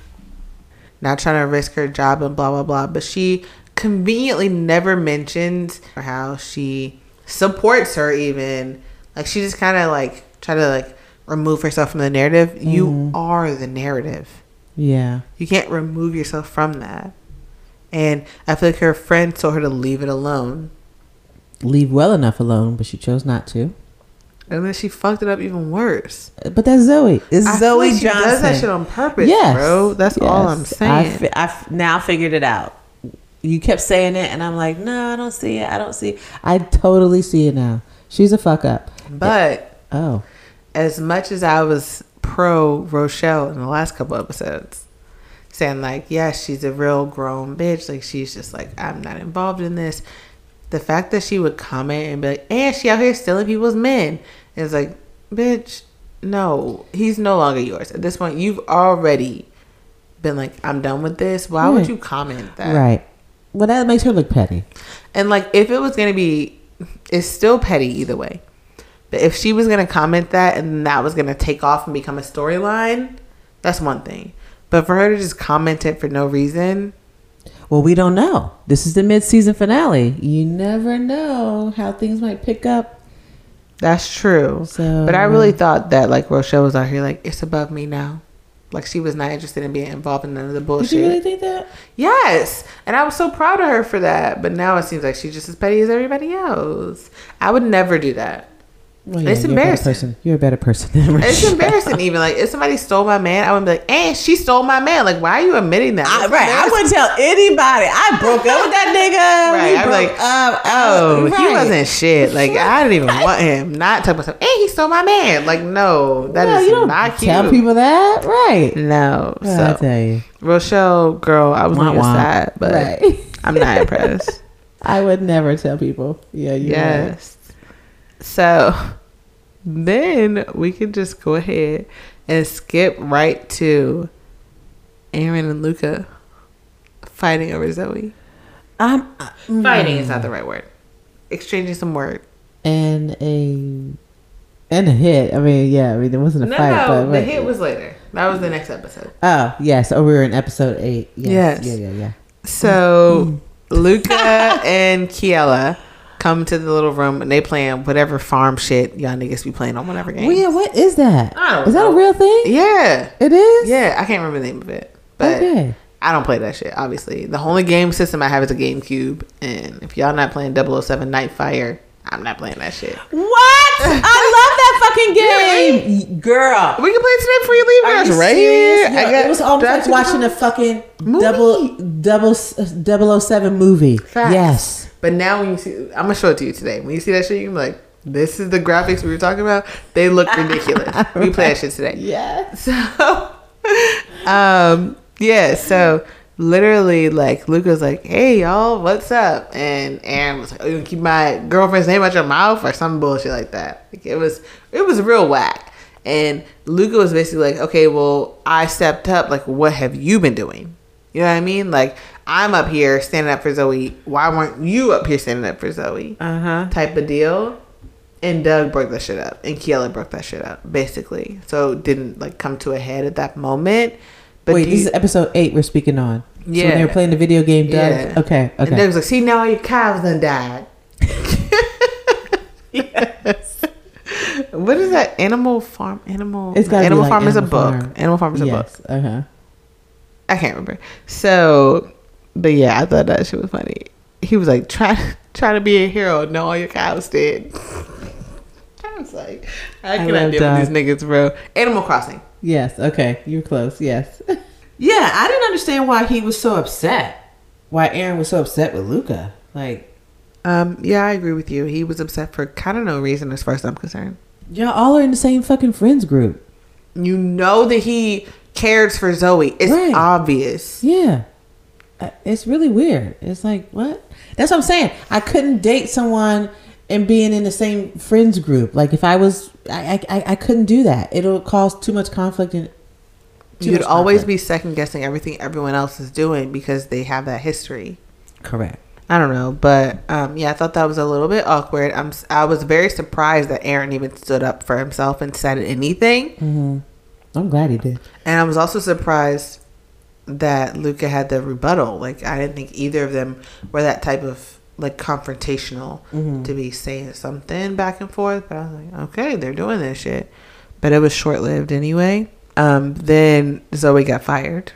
Speaker 1: Not trying to risk her job and blah, blah, blah. But she conveniently never mentions how she supports her even. Like, she just kind of, like, try to, like, remove herself from the narrative. Mm-hmm. You are the narrative.
Speaker 2: Yeah.
Speaker 1: You can't remove yourself from that. And I feel like her friend told her to leave it alone.
Speaker 2: Leave well enough alone, but she chose not to.
Speaker 1: And then she fucked it up even worse.
Speaker 2: But that's Zoe. It's
Speaker 1: I
Speaker 2: Zoe
Speaker 1: feel like
Speaker 2: Johnson.
Speaker 1: She does that shit on purpose,
Speaker 2: yes.
Speaker 1: bro. That's
Speaker 2: yes.
Speaker 1: all I'm saying.
Speaker 2: I, fi- I f- now figured it out. You kept saying it, and I'm like, no, I don't see it. I don't see it. I totally see it now. She's a fuck up.
Speaker 1: But
Speaker 2: oh,
Speaker 1: as much as I was pro Rochelle in the last couple episodes, saying like, yeah, she's a real grown bitch. Like, she's just like, I'm not involved in this. The fact that she would comment and be like, and she out here stealing people's men. It's like, bitch, no, he's no longer yours. At this point, you've already been like, I'm done with this. Why right. would you comment that?
Speaker 2: Right. Well, that makes her look petty.
Speaker 1: And like, if it was going to be, it's still petty either way. But if she was going to comment that and that was going to take off and become a storyline, that's one thing. But for her to just comment it for no reason.
Speaker 2: Well, we don't know. This is the mid-season finale. You never know how things might pick up.
Speaker 1: That's true. So, but I really thought that like Rochelle was out here like, it's above me now. Like, she was not interested in being involved in none of the bullshit.
Speaker 2: Did you really think that?
Speaker 1: Yes. And I was so proud of her for that. But now it seems like she's just as petty as everybody else. I would never do that. Well, yeah, it's
Speaker 2: you're
Speaker 1: embarrassing.
Speaker 2: A you're a better person than Rochelle.
Speaker 1: It's embarrassing even. Like, if somebody stole my man, I would be like, and she stole my man. Like, why are you admitting that?
Speaker 2: I, right. I wouldn't tell anybody. I broke up with that nigga.
Speaker 1: Right. I'm like,
Speaker 2: up.
Speaker 1: oh,
Speaker 2: right.
Speaker 1: he wasn't shit. Like, I didn't even want him. Not talking about something. And he stole my man. Like, no, that no, is
Speaker 2: you don't
Speaker 1: not cute.
Speaker 2: Tell people that. Right.
Speaker 1: No.
Speaker 2: Well,
Speaker 1: so,
Speaker 2: I tell you.
Speaker 1: Rochelle, girl, I was on your side, but right. I'm not impressed.
Speaker 2: I would never tell people. Yeah, you
Speaker 1: Yes. Right. So... then we can just go ahead and skip right to Aaron and Luca fighting over Zoe.
Speaker 2: Um,
Speaker 1: fighting is not the right word. Exchanging some word.
Speaker 2: And a and a hit. I mean, yeah. I mean, it wasn't a
Speaker 1: no,
Speaker 2: fight.
Speaker 1: No,
Speaker 2: but
Speaker 1: the
Speaker 2: right.
Speaker 1: hit was later. That was the next episode.
Speaker 2: Oh yes. Oh, we were in episode eight. Yes.
Speaker 1: yes.
Speaker 2: Yeah. Yeah. Yeah.
Speaker 1: So Luca and Kiela come to the little room and they playing whatever farm shit y'all niggas be playing on whatever game.
Speaker 2: Well, yeah, what is that?
Speaker 1: I don't
Speaker 2: is
Speaker 1: know.
Speaker 2: that a real thing?
Speaker 1: Yeah.
Speaker 2: It is?
Speaker 1: Yeah, I can't remember the name of it. But
Speaker 2: okay.
Speaker 1: I don't play that shit, obviously. The only game system I have is a GameCube. And if y'all not playing double oh seven Nightfire, I'm not playing that shit.
Speaker 2: What? I love that fucking game. Really? Girl.
Speaker 1: We can play it today before you leave.
Speaker 2: Are you
Speaker 1: right
Speaker 2: serious?
Speaker 1: here.
Speaker 2: Yo,
Speaker 1: I got
Speaker 2: it was almost like watching a fucking movie. double, double, double oh seven movie.
Speaker 1: Facts.
Speaker 2: Yes.
Speaker 1: But now when you see, I'm going to show it to you today. When you see that shit, you can be like, this is the graphics we were talking about. They look ridiculous. right. We play that shit today.
Speaker 2: Yeah.
Speaker 1: So, um, yeah. So, literally, like, Luca's like, hey, y'all, what's up? And Aaron was like, oh, you gonna keep my girlfriend's name out your mouth? Or some bullshit like that. Like, it was, it was real whack. And Luca was basically like, okay, well, I stepped up. Like, what have you been doing? You know what I mean? Like, I'm up here standing up for Zoe. Why weren't you up here standing up for Zoe?
Speaker 2: Uh huh.
Speaker 1: Type of deal. And Doug broke that shit up. And Kiela broke that shit up, basically. So it didn't like come to a head at that moment. But
Speaker 2: Wait,
Speaker 1: do
Speaker 2: this
Speaker 1: you,
Speaker 2: is episode eight we're speaking on.
Speaker 1: Yeah.
Speaker 2: So when they were playing the video game, Doug.
Speaker 1: Yeah.
Speaker 2: Okay. Okay.
Speaker 1: And Doug's like, see, now all your cows done died. Yes. What is that? Animal Farm? Animal.
Speaker 2: It's gotta
Speaker 1: Animal
Speaker 2: be like
Speaker 1: Farm is a
Speaker 2: Animal
Speaker 1: book.
Speaker 2: Farm.
Speaker 1: Animal Farm is a book.
Speaker 2: Yes. Uh huh.
Speaker 1: I can't remember. So, but yeah, I thought that shit was funny. He was like, try, try to be a hero. No, all your cows dead. I was like, I cannot
Speaker 2: love
Speaker 1: deal
Speaker 2: Doug.
Speaker 1: with these niggas, bro. Animal Crossing.
Speaker 2: Yes. Okay. You're close. Yes. Yeah, I didn't understand why he was so upset. Why Aaron was so upset with Luca. Like,
Speaker 1: Um, yeah, I agree with you. He was upset for kind of no reason as far as I'm concerned.
Speaker 2: y'all all are in the same fucking friends group.
Speaker 1: You know that he cares for Zoe. It's
Speaker 2: Right.
Speaker 1: obvious.
Speaker 2: Yeah. Uh, It's really weird. It's like, what? That's what I'm saying. I couldn't date someone and being in the same friends group. Like, if I was, I, I, I couldn't do that. It'll cause too much conflict and too
Speaker 1: You'd
Speaker 2: much
Speaker 1: always
Speaker 2: conflict.
Speaker 1: be second guessing everything everyone else is doing because they have that history.
Speaker 2: Correct.
Speaker 1: I don't know, but um, yeah, I thought that was a little bit awkward. I'm I was very surprised that Aaron even stood up for himself and said anything,
Speaker 2: Mm-hmm. I'm glad he did.
Speaker 1: and I was also surprised that Luca had the rebuttal. Like I didn't think either of them were that type of like confrontational
Speaker 2: Mhm.
Speaker 1: to be saying something back and forth. But I was like, okay, they're doing this shit, but it was short lived anyway. Um, then Zoe got fired.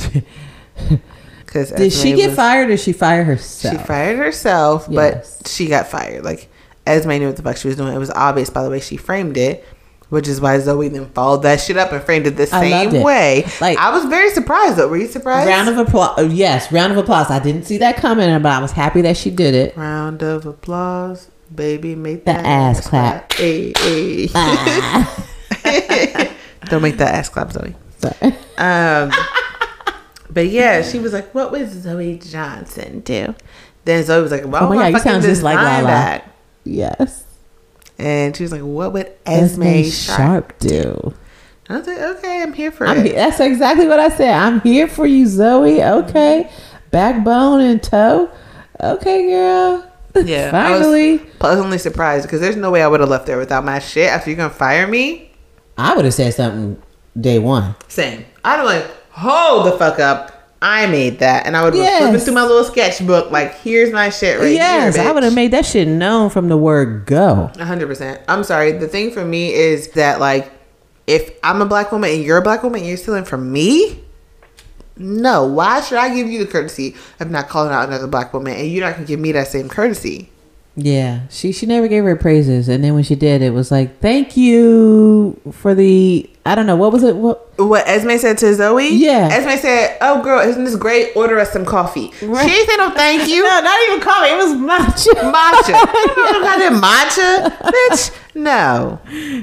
Speaker 1: Cause
Speaker 2: Did she
Speaker 1: Esme
Speaker 2: get
Speaker 1: was-
Speaker 2: fired or did she fire herself?
Speaker 1: She fired herself,
Speaker 2: Yes.
Speaker 1: but she got fired. Like Esme knew what the fuck she was doing. It was obvious by the way she framed it, which is why Zoe then followed that shit up and framed it the
Speaker 2: I loved
Speaker 1: same
Speaker 2: it.
Speaker 1: way.
Speaker 2: Like-
Speaker 1: I was very surprised though. Were you surprised?
Speaker 2: Round of applause. Yes, round of applause. I didn't see that coming, but I was happy that she did it.
Speaker 1: Round of applause, baby. Make
Speaker 2: The
Speaker 1: that
Speaker 2: ass clap.
Speaker 1: Hey, hey.
Speaker 2: Ah.
Speaker 1: Don't make that ass clap, Zoe.
Speaker 2: Sorry.
Speaker 1: Um, but yeah, she was like, "What would Zoe Johnson do?" Then Zoe was like, "Well,
Speaker 2: Oh my God, you sound just like Lala.
Speaker 1: that."
Speaker 2: Yes.
Speaker 1: And she was like, "What would Esme,
Speaker 2: Esme
Speaker 1: Sharp?"
Speaker 2: Sharp do?
Speaker 1: I was like, "Okay, I'm here for
Speaker 2: I'm
Speaker 1: it."
Speaker 2: he- that's exactly what I said. I'm here for you, Zoe. Okay. Backbone and toe. Okay, girl.
Speaker 1: Yeah, I was
Speaker 2: Finally.
Speaker 1: pleasantly surprised because there's no way I would have left there without my shit. After you're gonna fire me,
Speaker 2: I would have said something day one.
Speaker 1: same. I'd have like, hold the fuck up. I made that, and I would have
Speaker 2: Yes.
Speaker 1: been flipping through my little sketchbook. Like, here's my shit right
Speaker 2: yes,
Speaker 1: here.
Speaker 2: I would have made that shit known from the word go.
Speaker 1: A hundred percent. I'm sorry. The thing for me is that like, if I'm a black woman and you're a black woman and you're stealing from me, no. Why should I give you the courtesy of not calling out another black woman and you're not gonna give me that same courtesy?
Speaker 2: Yeah, she she never gave her praises, and then when she did, it was like, "Thank you for the I don't know what was it what."
Speaker 1: What Esme said to Zoe?
Speaker 2: Yeah.
Speaker 1: Esme said, "Oh, girl, isn't this great? Order us some coffee."
Speaker 2: Right.
Speaker 1: She didn't say no thank you.
Speaker 2: No, not even coffee. It was matcha.
Speaker 1: Matcha. I got that matcha, bitch. No,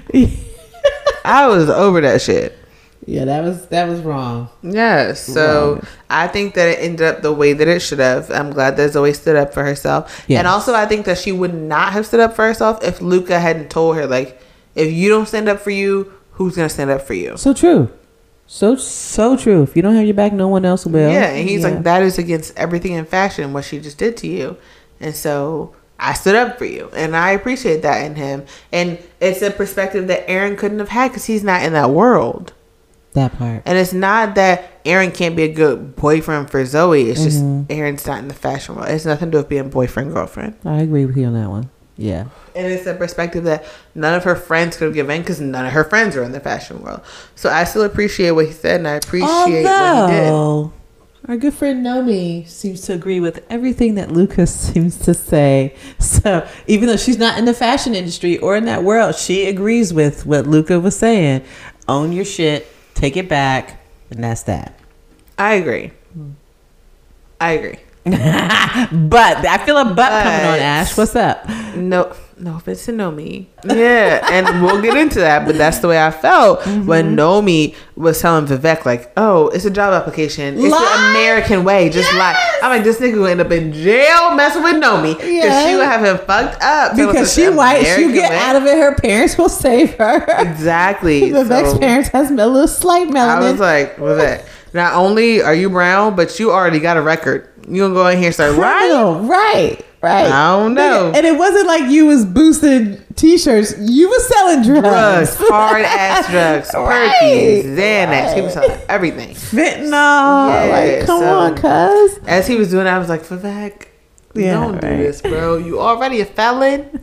Speaker 1: I was over that shit.
Speaker 2: Yeah, that was that was wrong.
Speaker 1: Yes. So
Speaker 2: Wrong.
Speaker 1: I think that it ended up the way that it should have. I'm glad that Zoe stood up for herself.
Speaker 2: Yes.
Speaker 1: And also I think that she would not have stood up for herself if Luca hadn't told her, like, if you don't stand up for you, who's going to stand up for you?
Speaker 2: So true, so so true. If you don't have your back, no one else will.
Speaker 1: Yeah. And he's
Speaker 2: Yeah.
Speaker 1: like, that is against everything in fashion, what she just did to you. And so I stood up for you. And I appreciate that in him. And it's a perspective that Aaron couldn't have had because he's not in that world.
Speaker 2: That part.
Speaker 1: And it's not that Aaron can't be a good boyfriend for Zoe. It's just
Speaker 2: Mhm.
Speaker 1: Aaron's not in the fashion world. It's nothing to do with being boyfriend, girlfriend.
Speaker 2: I agree with you on that one. Yeah.
Speaker 1: And it's a perspective that none of her friends could have given because none of her friends are in the fashion world. So I still appreciate what he said and I appreciate what he did.
Speaker 2: Although our good friend Nomi seems to agree with everything that Lucas seems to say. So even though she's not in the fashion industry or in that world, she agrees with what Luca was saying. Own your shit, take it back, and that's that.
Speaker 1: I agree. I agree.
Speaker 2: But I feel a butt coming on,
Speaker 1: But-
Speaker 2: Ash. What's up?
Speaker 1: No, no offense to Nomi. Yeah, and we'll get into that, but that's the way I felt mm-hmm. when Nomi was telling Vivek, like, oh, it's a job application. It's lie? the American way. Just yes! lie. I'm like, this nigga will end up in jail messing with Nomi because yes. she would have him fucked up.
Speaker 2: Because she white, she'll get way. out of it. Her parents will save her.
Speaker 1: Exactly.
Speaker 2: Vivek's so, parents has a little slight melanin.
Speaker 1: I was like, Vivek, not only are you brown, but you already got a record. You gonna go in here and start lying?
Speaker 2: Right. Right.
Speaker 1: I don't know.
Speaker 2: And it wasn't like you was boosting t-shirts. You was selling drugs.
Speaker 1: Drugs. Hard ass drugs. Right. Perkies. Xanax. Right. He was selling everything.
Speaker 2: Fentanyl. Yeah, like, come so, on, cuz.
Speaker 1: As he was doing it, I was like, Vivek, yeah, don't right. do this, bro. You already a felon.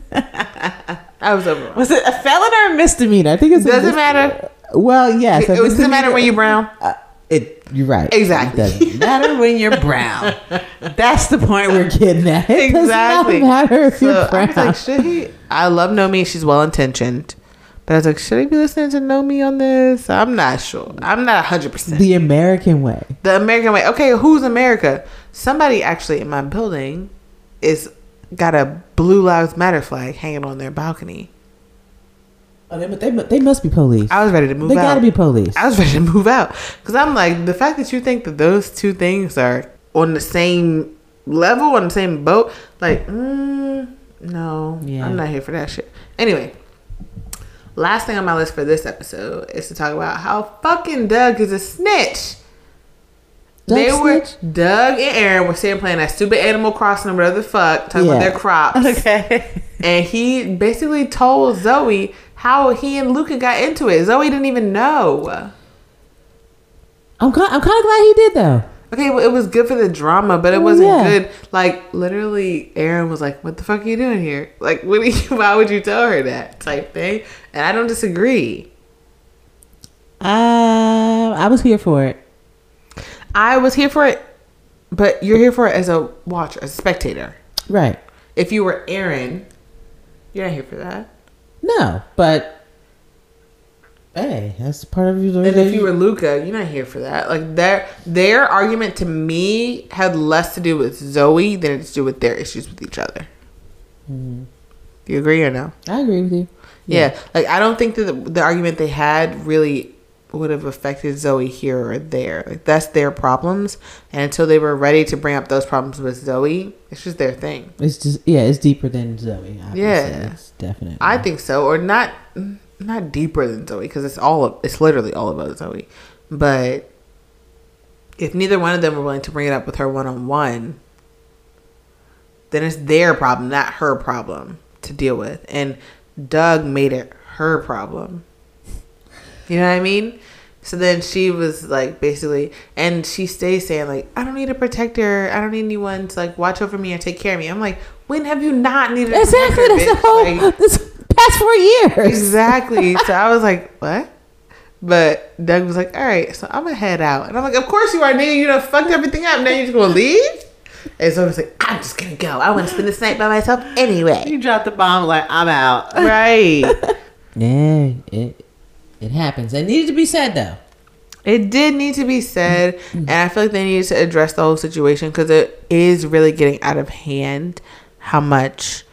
Speaker 1: I was over.
Speaker 2: Was it a felon or a misdemeanor? I think it's
Speaker 1: Does it matter?
Speaker 2: Well, yes.
Speaker 1: It, does it matter when you're brown?
Speaker 2: Uh, It, you're right.
Speaker 1: Exactly.
Speaker 2: It doesn't matter when you're brown. That's the point we're getting at. It
Speaker 1: exactly.
Speaker 2: does not matter if
Speaker 1: so
Speaker 2: you're brown.
Speaker 1: I was like, should he? I love Nomi. She's well intentioned. But I was like, should he be listening to Nomi on this? I'm not sure. I'm not one hundred percent.
Speaker 2: The American way.
Speaker 1: The American way. Okay, who's America? Somebody actually in my building is got a Blue Lives Matter flag hanging on their balcony.
Speaker 2: Oh, they, they, they must be police.
Speaker 1: I was ready to move
Speaker 2: they
Speaker 1: out.
Speaker 2: They gotta be police.
Speaker 1: I was ready to move out. Because I'm like, the fact that you think that those two things are on the same level, on the same boat, like, mm, no, yeah. I'm not here for that shit. Anyway, last thing on my list for this episode is to talk about how fucking Doug is a snitch. Doug they snitch? were Doug and Aaron were sitting playing that stupid Animal Crossing or whatever the fuck, talking yeah. about their crops.
Speaker 2: Okay.
Speaker 1: And he basically told Zoe how he and Luca got into it. Zoe didn't even know.
Speaker 2: I'm kind, I'm kind of glad he did though.
Speaker 1: Okay, well, it was good for the drama, but it wasn't yeah. good. Like, literally, Aaron was like, "What the fuck are you doing here? Like, what? Are you, why would you tell her that?" Type thing. And I don't disagree.
Speaker 2: Uh, I was here for it.
Speaker 1: I was here for it, but you're here for it as a watcher, as a spectator,
Speaker 2: right?
Speaker 1: If you were Aaron, you're not here for that.
Speaker 2: No, but hey, that's part of your.
Speaker 1: And if you were Luca, you're not here for that. Like their their argument to me had less to do with Zoe than it to do with their issues with each other. Mm-hmm. Do you agree or no?
Speaker 2: I agree with you.
Speaker 1: Yeah, yeah. Like I don't think that the, the argument they had really would have affected Zoe here or there. Like that's their problems, and until they were ready to bring up those problems with Zoe, it's just their thing.
Speaker 2: It's just yeah, it's deeper than Zoe. Obviously.
Speaker 1: Yeah,
Speaker 2: it's definitely.
Speaker 1: I think so, or not, not deeper than Zoe because it's all of, it's literally all about Zoe. But if neither one of them were willing to bring it up with her one on one, then it's their problem, not her problem to deal with. And Doug made it her problem. You know what I mean? So then she was like, basically, and she stays saying like, I don't need a protector. I don't need anyone to like watch over me or take care of me. I'm like, when have you not needed a
Speaker 2: exactly,
Speaker 1: protector?
Speaker 2: Exactly. That's the whole like, this past four years.
Speaker 1: Exactly. So I was like, what? But Doug was like, all right, so I'm gonna head out. And I'm like, of course you are, nigga. You done fucked everything up. Now you're just gonna leave? And so I was like, I'm just gonna go. I want to spend this night by myself anyway.
Speaker 2: You dropped the bomb like, I'm out.
Speaker 1: Right.
Speaker 2: Yeah, it it happens. It needed to be said though.
Speaker 1: It did need to be said, and I feel like they needed to address the whole situation because it is really getting out of hand how much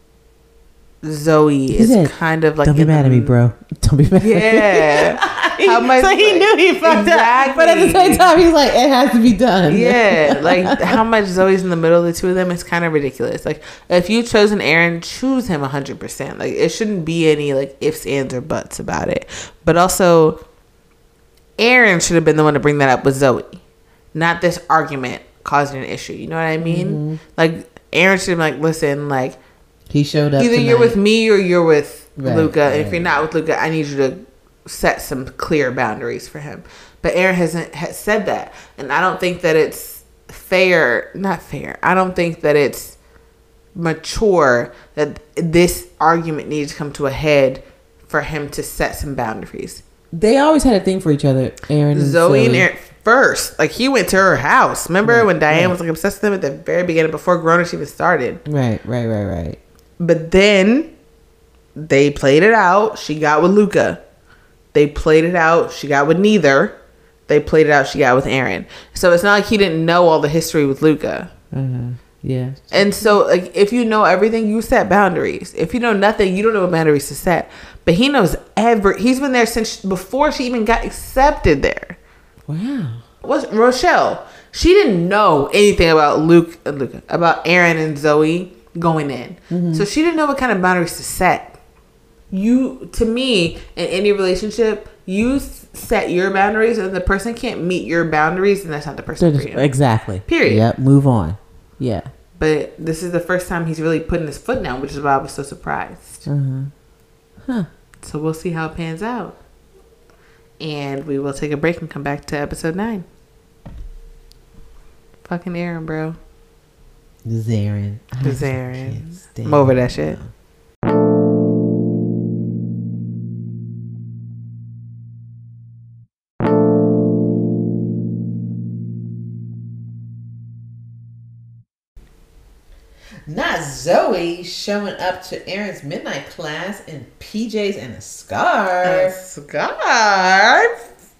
Speaker 1: Zoe is said, kind of like...
Speaker 2: Don't be mad at me, bro. Don't be mad
Speaker 1: yeah.
Speaker 2: at me. How much, so he knew he fucked exactly. up, but at the same time, he's like, it has to be done.
Speaker 1: Yeah, like how much Zoe's in the middle of the two of them is kind of ridiculous. Like, if you chosen Aaron, choose him one hundred percent. Like, it shouldn't be any, like, ifs, ands, or buts about it. But also... Aaron should have been the one to bring that up with Zoe, not this argument causing an issue. You know what I mean? Mm-hmm. Like Aaron should have been like, listen, like
Speaker 2: he showed up.
Speaker 1: Either tonight. You're with me or you're with right, Luca.
Speaker 2: Right.
Speaker 1: And if you're not with Luca, I need you to set some clear boundaries for him. But Aaron hasn't has said that, and I don't think that it's fair. Not fair. I don't think that it's mature that this argument needs to come to a head for him to set some boundaries.
Speaker 2: They always had a thing for each other, Aaron and
Speaker 1: Zoe.
Speaker 2: Zoe
Speaker 1: and Aaron first. Like, he went to her house. Remember right, when Diane right. was, like, obsessed with him at the very beginning before Grownish even started?
Speaker 2: Right, right, right, right.
Speaker 1: But then they played it out. She got with Luca. They played it out. She got with neither. They played it out. She got with Aaron. So it's not like he didn't know all the history with Luca. Mm-hmm.
Speaker 2: Yeah.
Speaker 1: And so, like, if you know everything, you set boundaries. If you know nothing, you don't know what boundaries to set. But he knows every. He's been there since before she even got accepted there.
Speaker 2: Wow.
Speaker 1: What's Rochelle? She didn't know anything about Luke, uh, Luke about Aaron and Zoe going in. Mm-hmm. So she didn't know what kind of boundaries to set. You, to me, in any relationship, you set your boundaries, and the person can't meet your boundaries, and that's not the person for you.
Speaker 2: Exactly.
Speaker 1: Period.
Speaker 2: Yep. Move on. Yeah.
Speaker 1: But this is the first time he's really putting his foot down, which is why I was so surprised.
Speaker 2: Uh-huh. Huh.
Speaker 1: So we'll see how it pans out. And we will take a break and come back to episode nine. Fucking Aaron, bro.
Speaker 2: Zarin.
Speaker 1: Zarin. I'm over that shit.
Speaker 2: Not Zoe showing up to Aaron's midnight class in P Js and a scarf.
Speaker 1: A scarf?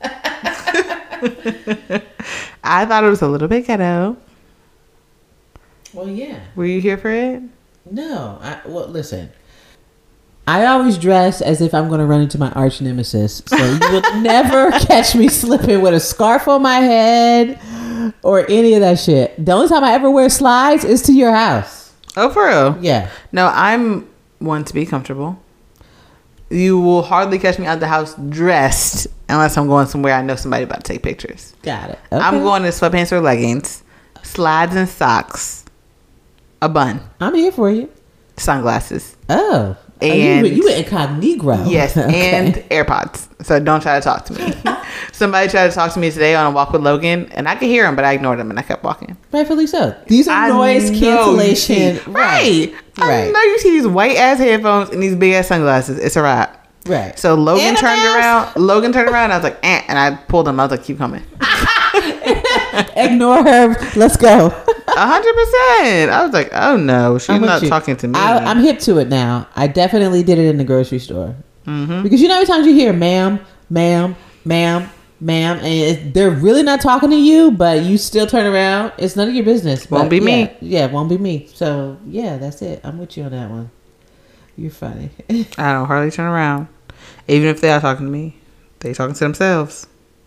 Speaker 1: I thought it was a little bit ghetto.
Speaker 2: Well, yeah.
Speaker 1: Were you here for it?
Speaker 2: No. I, well, listen. I always dress as if I'm going to run into my arch nemesis. So you will never catch me slipping with a scarf on my head or any of that shit. The only time I ever wear slides is to your house.
Speaker 1: Oh, for real?
Speaker 2: Yeah.
Speaker 1: No, I'm one to be comfortable. You will hardly catch me out the house dressed unless I'm going somewhere I know somebody about to take pictures.
Speaker 2: Got it. Okay.
Speaker 1: I'm going in sweatpants or leggings, slides and socks, a bun.
Speaker 2: I'm here for you.
Speaker 1: Sunglasses.
Speaker 2: Oh.
Speaker 1: And
Speaker 2: oh, you, you were incognito.
Speaker 1: Yes, okay. And AirPods. So don't try to talk to me. Somebody tried to talk to me today on a walk with Logan, and I could hear him, but I ignored him and I kept walking.
Speaker 2: Rightfully so. These are
Speaker 1: I
Speaker 2: noise cancellation.
Speaker 1: Right.
Speaker 2: Right.
Speaker 1: I know you see these white ass headphones and these big ass sunglasses. It's a wrap.
Speaker 2: Right.
Speaker 1: So Logan
Speaker 2: And
Speaker 1: turned around. Logan turned around. And I was like, eh, and I pulled him. I was like, keep coming.
Speaker 2: Ignore her. Let's go.
Speaker 1: A hundred percent. I was like, oh no, she's not you. talking to me.
Speaker 2: I, I'm hip to it now. I definitely did it in the grocery store.
Speaker 1: Mm-hmm.
Speaker 2: Because you know how many times you hear ma'am, ma'am, ma'am, ma'am, and it, they're really not talking to you, but you still turn around. It's none of your business.
Speaker 1: Won't be
Speaker 2: yeah,
Speaker 1: me.
Speaker 2: Yeah, won't be me. So yeah, that's it. I'm with you on that one. You're funny.
Speaker 1: I don't hardly turn around. Even if they are talking to me, they talking to themselves.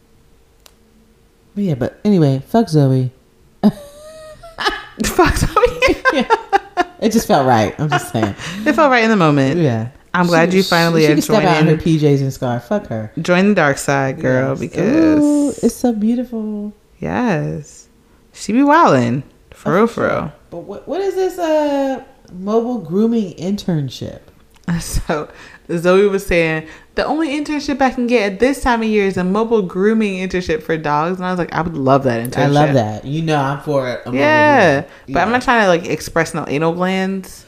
Speaker 2: Yeah, but anyway, fuck Zoe.
Speaker 1: Fuck Zoe.
Speaker 2: Yeah. It just felt right. I'm just saying.
Speaker 1: It felt right in the moment.
Speaker 2: Yeah.
Speaker 1: I'm glad
Speaker 2: she,
Speaker 1: you finally
Speaker 2: she, she
Speaker 1: are
Speaker 2: can step
Speaker 1: joining.
Speaker 2: out in her P Js and scarf. Fuck her.
Speaker 1: Join the dark side, girl,
Speaker 2: yes.
Speaker 1: because
Speaker 2: Ooh, it's so beautiful.
Speaker 1: Yes, she be wildin'. For
Speaker 2: oh,
Speaker 1: real,
Speaker 2: for
Speaker 1: for
Speaker 2: sure.
Speaker 1: real.
Speaker 2: But what what is this uh mobile grooming internship?
Speaker 1: So Zoe was saying the only internship I can get at this time of year is a mobile grooming internship for dogs, and I was like, I would love that internship.
Speaker 2: I love that. You know, I'm for it. I'm
Speaker 1: yeah, but
Speaker 2: yeah.
Speaker 1: I'm not trying to like express no anal glands.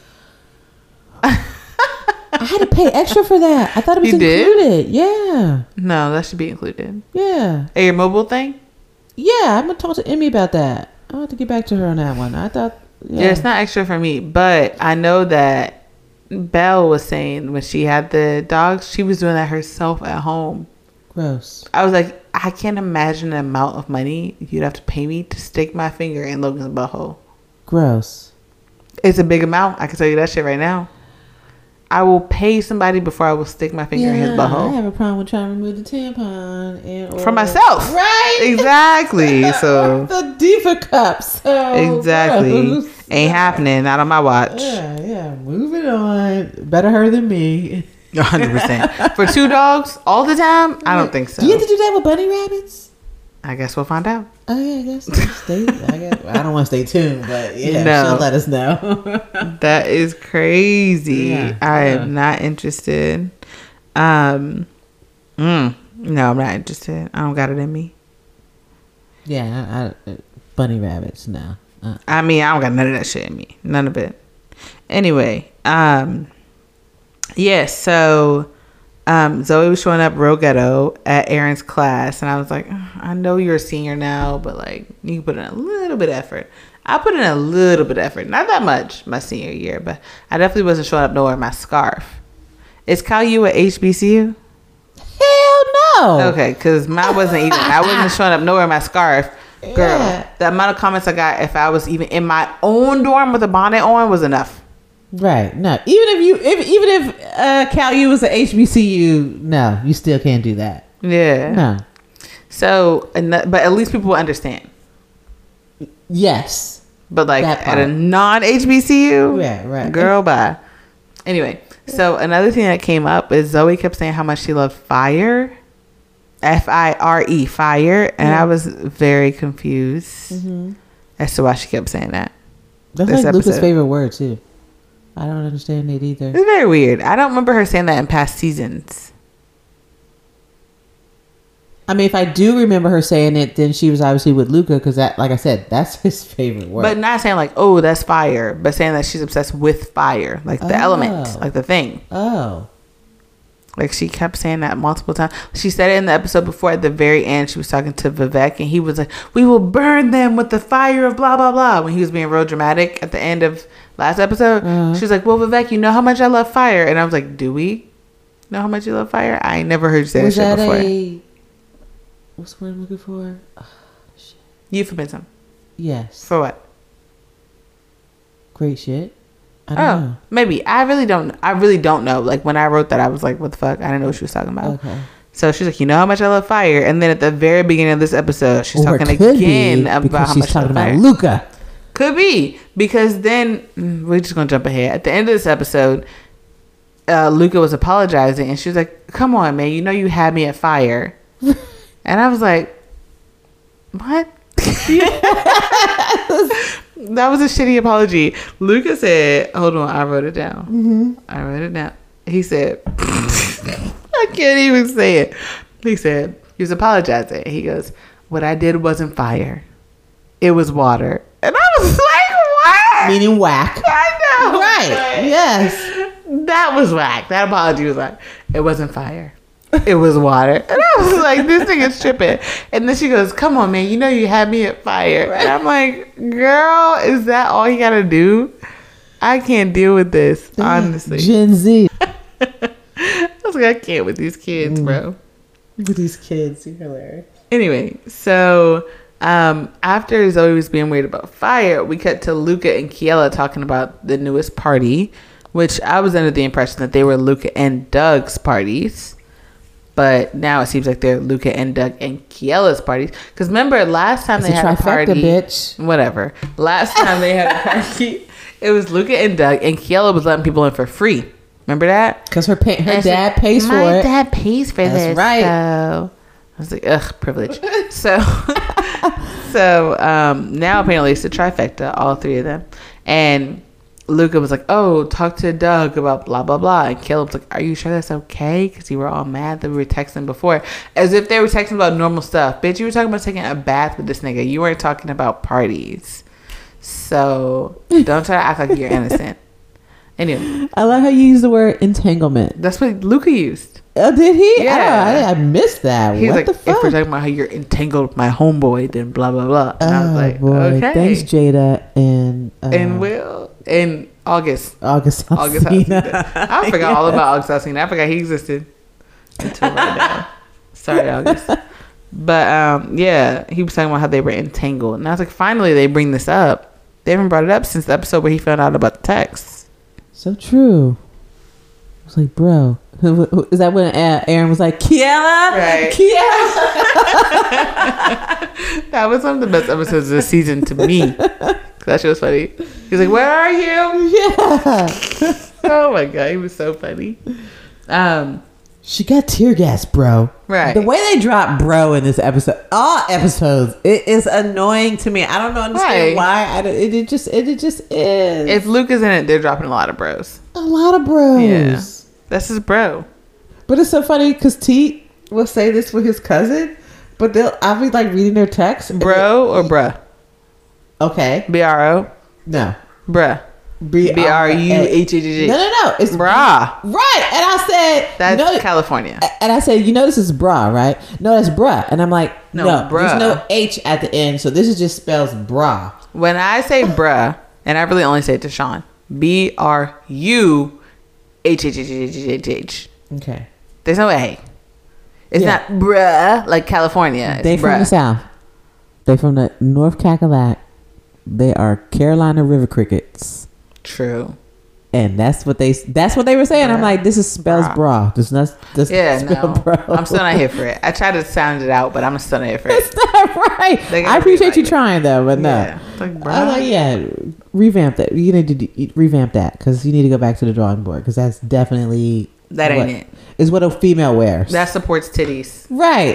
Speaker 2: I had to pay extra for that. I thought it was
Speaker 1: you
Speaker 2: included.
Speaker 1: Did?
Speaker 2: Yeah.
Speaker 1: No, that should be included.
Speaker 2: Yeah.
Speaker 1: Hey, your mobile thing?
Speaker 2: Yeah, I'm gonna talk to Emmy about that. I'll have to get back to her on that one. I thought. Yeah,
Speaker 1: yeah it's not extra for me, but I know that Belle was saying when she had the dogs, she was doing that herself at home.
Speaker 2: Gross.
Speaker 1: I was like, I can't imagine the amount of money you'd have to pay me to stick my finger in Logan's butthole.
Speaker 2: Gross.
Speaker 1: It's a big amount. I can tell you that shit right now. I will pay somebody before I will stick my finger
Speaker 2: yeah,
Speaker 1: in his butthole.
Speaker 2: I have a problem with trying to remove the tampon and or,
Speaker 1: for myself.
Speaker 2: Right.
Speaker 1: Exactly. So
Speaker 2: the diva cups. So
Speaker 1: exactly.
Speaker 2: Gross.
Speaker 1: Ain't happening. Not on my watch.
Speaker 2: Yeah, yeah. Moving on. Better her than me.
Speaker 1: one hundred percent. For two dogs all the time? I don't think so.
Speaker 2: Do you have to do that with bunny rabbits?
Speaker 1: I guess we'll find out.
Speaker 2: Oh yeah, I guess. Stay, I, guess I don't want to stay tuned, but yeah,
Speaker 1: no.
Speaker 2: she'll let us know.
Speaker 1: That is crazy.
Speaker 2: Yeah,
Speaker 1: I
Speaker 2: yeah.
Speaker 1: am not interested. Um, mm, no, I'm not interested. I don't got it in me.
Speaker 2: Yeah, I, I, bunny rabbits. No. Uh.
Speaker 1: I mean, I don't got none of that shit in me. None of it. Anyway, um, yeah. So, um, Zoe was showing up real ghetto at Aaron's class, and I was like, I know you're a senior now, but like you can put in a little bit of effort. I put in a little bit of effort, not that much my senior year, but I definitely wasn't showing up nowhere in my scarf. Is Kyle you at H B C U?
Speaker 2: Hell no.
Speaker 1: Okay, because mine wasn't either. I wasn't showing up nowhere in my scarf Girl,
Speaker 2: Yeah.
Speaker 1: the amount of comments I got if I was even in my own dorm with a bonnet on was enough.
Speaker 2: Right. No. Even if you, if even if uh, Cal U was an H B C U, no, you still can't do that.
Speaker 1: Yeah.
Speaker 2: No.
Speaker 1: So, and that, but at least people will understand.
Speaker 2: Yes.
Speaker 1: But like
Speaker 2: That
Speaker 1: at
Speaker 2: part.
Speaker 1: a non-H B C U,
Speaker 2: Yeah, right.
Speaker 1: girl, bye. Anyway, so another thing that came up is Zoe kept saying how much she loved fire. F I R E, fire. And
Speaker 2: Yeah.
Speaker 1: I was very confused
Speaker 2: Mm-hmm.
Speaker 1: as to why she kept saying that.
Speaker 2: That's
Speaker 1: This
Speaker 2: like Luca's
Speaker 1: episode.
Speaker 2: favorite word too. I don't understand it either.
Speaker 1: It's very weird. I don't remember her saying that in past seasons.
Speaker 2: I mean, if I do remember her saying it, then she was obviously with Luca because that, like I said, that's his favorite word.
Speaker 1: But not saying like, oh, that's fire, but saying that she's obsessed with fire, like the
Speaker 2: Oh.
Speaker 1: element, like the thing.
Speaker 2: oh,
Speaker 1: Like she kept saying that multiple times. She said it in the episode before at the very end. She was talking to Vivek and he was like, we will burn them with the fire of blah, blah, blah. When he was being real dramatic at the end of last episode,
Speaker 2: Uh-huh.
Speaker 1: she was like, well, Vivek, you know how much I love fire. And I was like, do we know how much you love fire? I ain't never heard you say
Speaker 2: was
Speaker 1: that shit
Speaker 2: that
Speaker 1: before.
Speaker 2: a? What's the word I'm looking for? Oh, shit.
Speaker 1: Euphemism.
Speaker 2: Yes,
Speaker 1: For what?
Speaker 2: great shit. I
Speaker 1: Oh,
Speaker 2: don't know.
Speaker 1: maybe. I really don't. I really don't know. Like when I wrote that, I was like, what the fuck? I didn't know what she was talking about.
Speaker 2: Okay.
Speaker 1: So she's like, you know how much I love fire. And then at the very beginning of this episode, she's
Speaker 2: Or it
Speaker 1: talking
Speaker 2: could
Speaker 1: again
Speaker 2: be
Speaker 1: about
Speaker 2: because
Speaker 1: how
Speaker 2: she's
Speaker 1: much she
Speaker 2: talking
Speaker 1: loves
Speaker 2: about
Speaker 1: fire.
Speaker 2: Luca.
Speaker 1: Could be because then mm, we're just gonna jump ahead. At the end of this episode, uh, Luca was apologizing, and she was like, "Come on, man, you know you had me at fire," and I was like, "What?" That was a shitty apology. Luca said, "Hold on, I wrote it down.
Speaker 2: Mm-hmm.
Speaker 1: I wrote it down." He said, "I can't even say it." He said he was apologizing. He goes, "What I did wasn't fire; it was water." And I was like, "What?"
Speaker 2: Meaning whack.
Speaker 1: I know.
Speaker 2: Right. Yes.
Speaker 1: That was whack. That apology was like, it wasn't fire. It was water. And I was like, this thing is tripping. And then she goes, come on, man. You know you had me at fire. And I'm like, girl, is that all you got to do? I can't deal with this, honestly.
Speaker 2: Gen Z.
Speaker 1: I was like, I can't with these kids, bro.
Speaker 2: With these kids, you're hilarious.
Speaker 1: Anyway, so um, after Zoe was being weird about fire, we cut to Luca and Kiela talking about the newest party, which I was under the impression that they were Luca and Doug's parties. But now it seems like they're Luca and Doug and Kiela's parties. Because remember, last time
Speaker 2: It's
Speaker 1: they
Speaker 2: a
Speaker 1: had a
Speaker 2: trifecta,
Speaker 1: party.
Speaker 2: bitch.
Speaker 1: Whatever. Last time they had a party, it was Luca and Doug, and Kiela was letting people in for free. Remember that?
Speaker 2: Because her pa- her
Speaker 1: And
Speaker 2: dad
Speaker 1: she's like,
Speaker 2: pays for
Speaker 1: My
Speaker 2: it.
Speaker 1: dad pays for
Speaker 2: That's
Speaker 1: this.
Speaker 2: right.
Speaker 1: So I was like, ugh, privilege. so, so um, now apparently it's a trifecta, all three of them. And Luca was like, oh, talk to Doug about blah, blah, blah. And Caleb was like, are you sure that's okay? Because you were all mad that we were texting before. As if they were texting about normal stuff. Bitch, you were talking about taking a bath with this nigga. You weren't talking about parties. So don't try to act like you're innocent. Anyway,
Speaker 2: I love how you use the word entanglement.
Speaker 1: that's what Luca used.
Speaker 2: Oh, did he?
Speaker 1: Yeah.
Speaker 2: Oh, I, I missed that.
Speaker 1: He's
Speaker 2: what
Speaker 1: like,
Speaker 2: the
Speaker 1: if
Speaker 2: fuck?
Speaker 1: we're talking about how you're entangled with my homeboy, then blah, blah, blah. And I was
Speaker 2: Oh,
Speaker 1: like,
Speaker 2: boy.
Speaker 1: okay.
Speaker 2: Thanks, Jada and uh,
Speaker 1: And Will. In August.
Speaker 2: August.
Speaker 1: August
Speaker 2: Alsina.
Speaker 1: Alsina. I forgot all about August Alsina. I forgot he existed until right now. Sorry, August. But um, yeah, he was talking about how they were entangled. And I was like, finally, they bring this up. They haven't brought it up since the episode where he found out about the text.
Speaker 2: So true. I was like, bro, is that when uh, Aaron was like, Kiela?
Speaker 1: Right.
Speaker 2: Kiela?
Speaker 1: That was one of the best episodes of the season to me. That shit was funny. He's like, where are you?
Speaker 2: Yeah.
Speaker 1: Oh my God, he was so funny. Um,
Speaker 2: She got tear gas, bro.
Speaker 1: Right.
Speaker 2: The way they drop bro in this episode, all episodes, it is annoying to me. I don't know understand
Speaker 1: Right.
Speaker 2: why. I don't, it, it just it, it just is.
Speaker 1: if Luke is in it, they're dropping a lot of bros.
Speaker 2: a lot of bros.
Speaker 1: Yeah. That's his bro.
Speaker 2: But it's so funny because T will say this with his cousin, but they'll I'll be like reading their text. and
Speaker 1: Bro or bruh?
Speaker 2: they- okay.
Speaker 1: B R O?
Speaker 2: No.
Speaker 1: Bruh.
Speaker 2: B
Speaker 1: B R U H H H.
Speaker 2: No, no, no. It's
Speaker 1: Brah.
Speaker 2: Right. And I said
Speaker 1: That's
Speaker 2: no,
Speaker 1: California.
Speaker 2: and I said, you know, this is bra, right? No, that's bruh. And I'm like,
Speaker 1: No,
Speaker 2: no, there's
Speaker 1: bruh.
Speaker 2: no H at the end. So this is just spells bra.
Speaker 1: When I say bruh, and I really only say it to Sean, B R U H H H H H H.
Speaker 2: Okay.
Speaker 1: There's no A. It's
Speaker 2: Yeah.
Speaker 1: not bruh like California. It's
Speaker 2: They from
Speaker 1: bruh.
Speaker 2: the South. They from the North Cackalack. They are Carolina River crickets.
Speaker 1: True.
Speaker 2: And that's what they that's what they were saying. Bra. I'm like, this is spells bra. bra. This not this
Speaker 1: yeah,
Speaker 2: spell
Speaker 1: no.
Speaker 2: bra.
Speaker 1: I'm still not here for it. I tried to sound it out, but I'm still not here for it.
Speaker 2: It's not right. I appreciate like, you trying though, but no.
Speaker 1: Yeah, like, bra.
Speaker 2: I'm like, yeah, revamp that. You need to revamp that because you need to go back to the drawing board because that's definitely
Speaker 1: that ain't
Speaker 2: what,
Speaker 1: it.
Speaker 2: Is what a female wears.
Speaker 1: That supports titties.
Speaker 2: Right.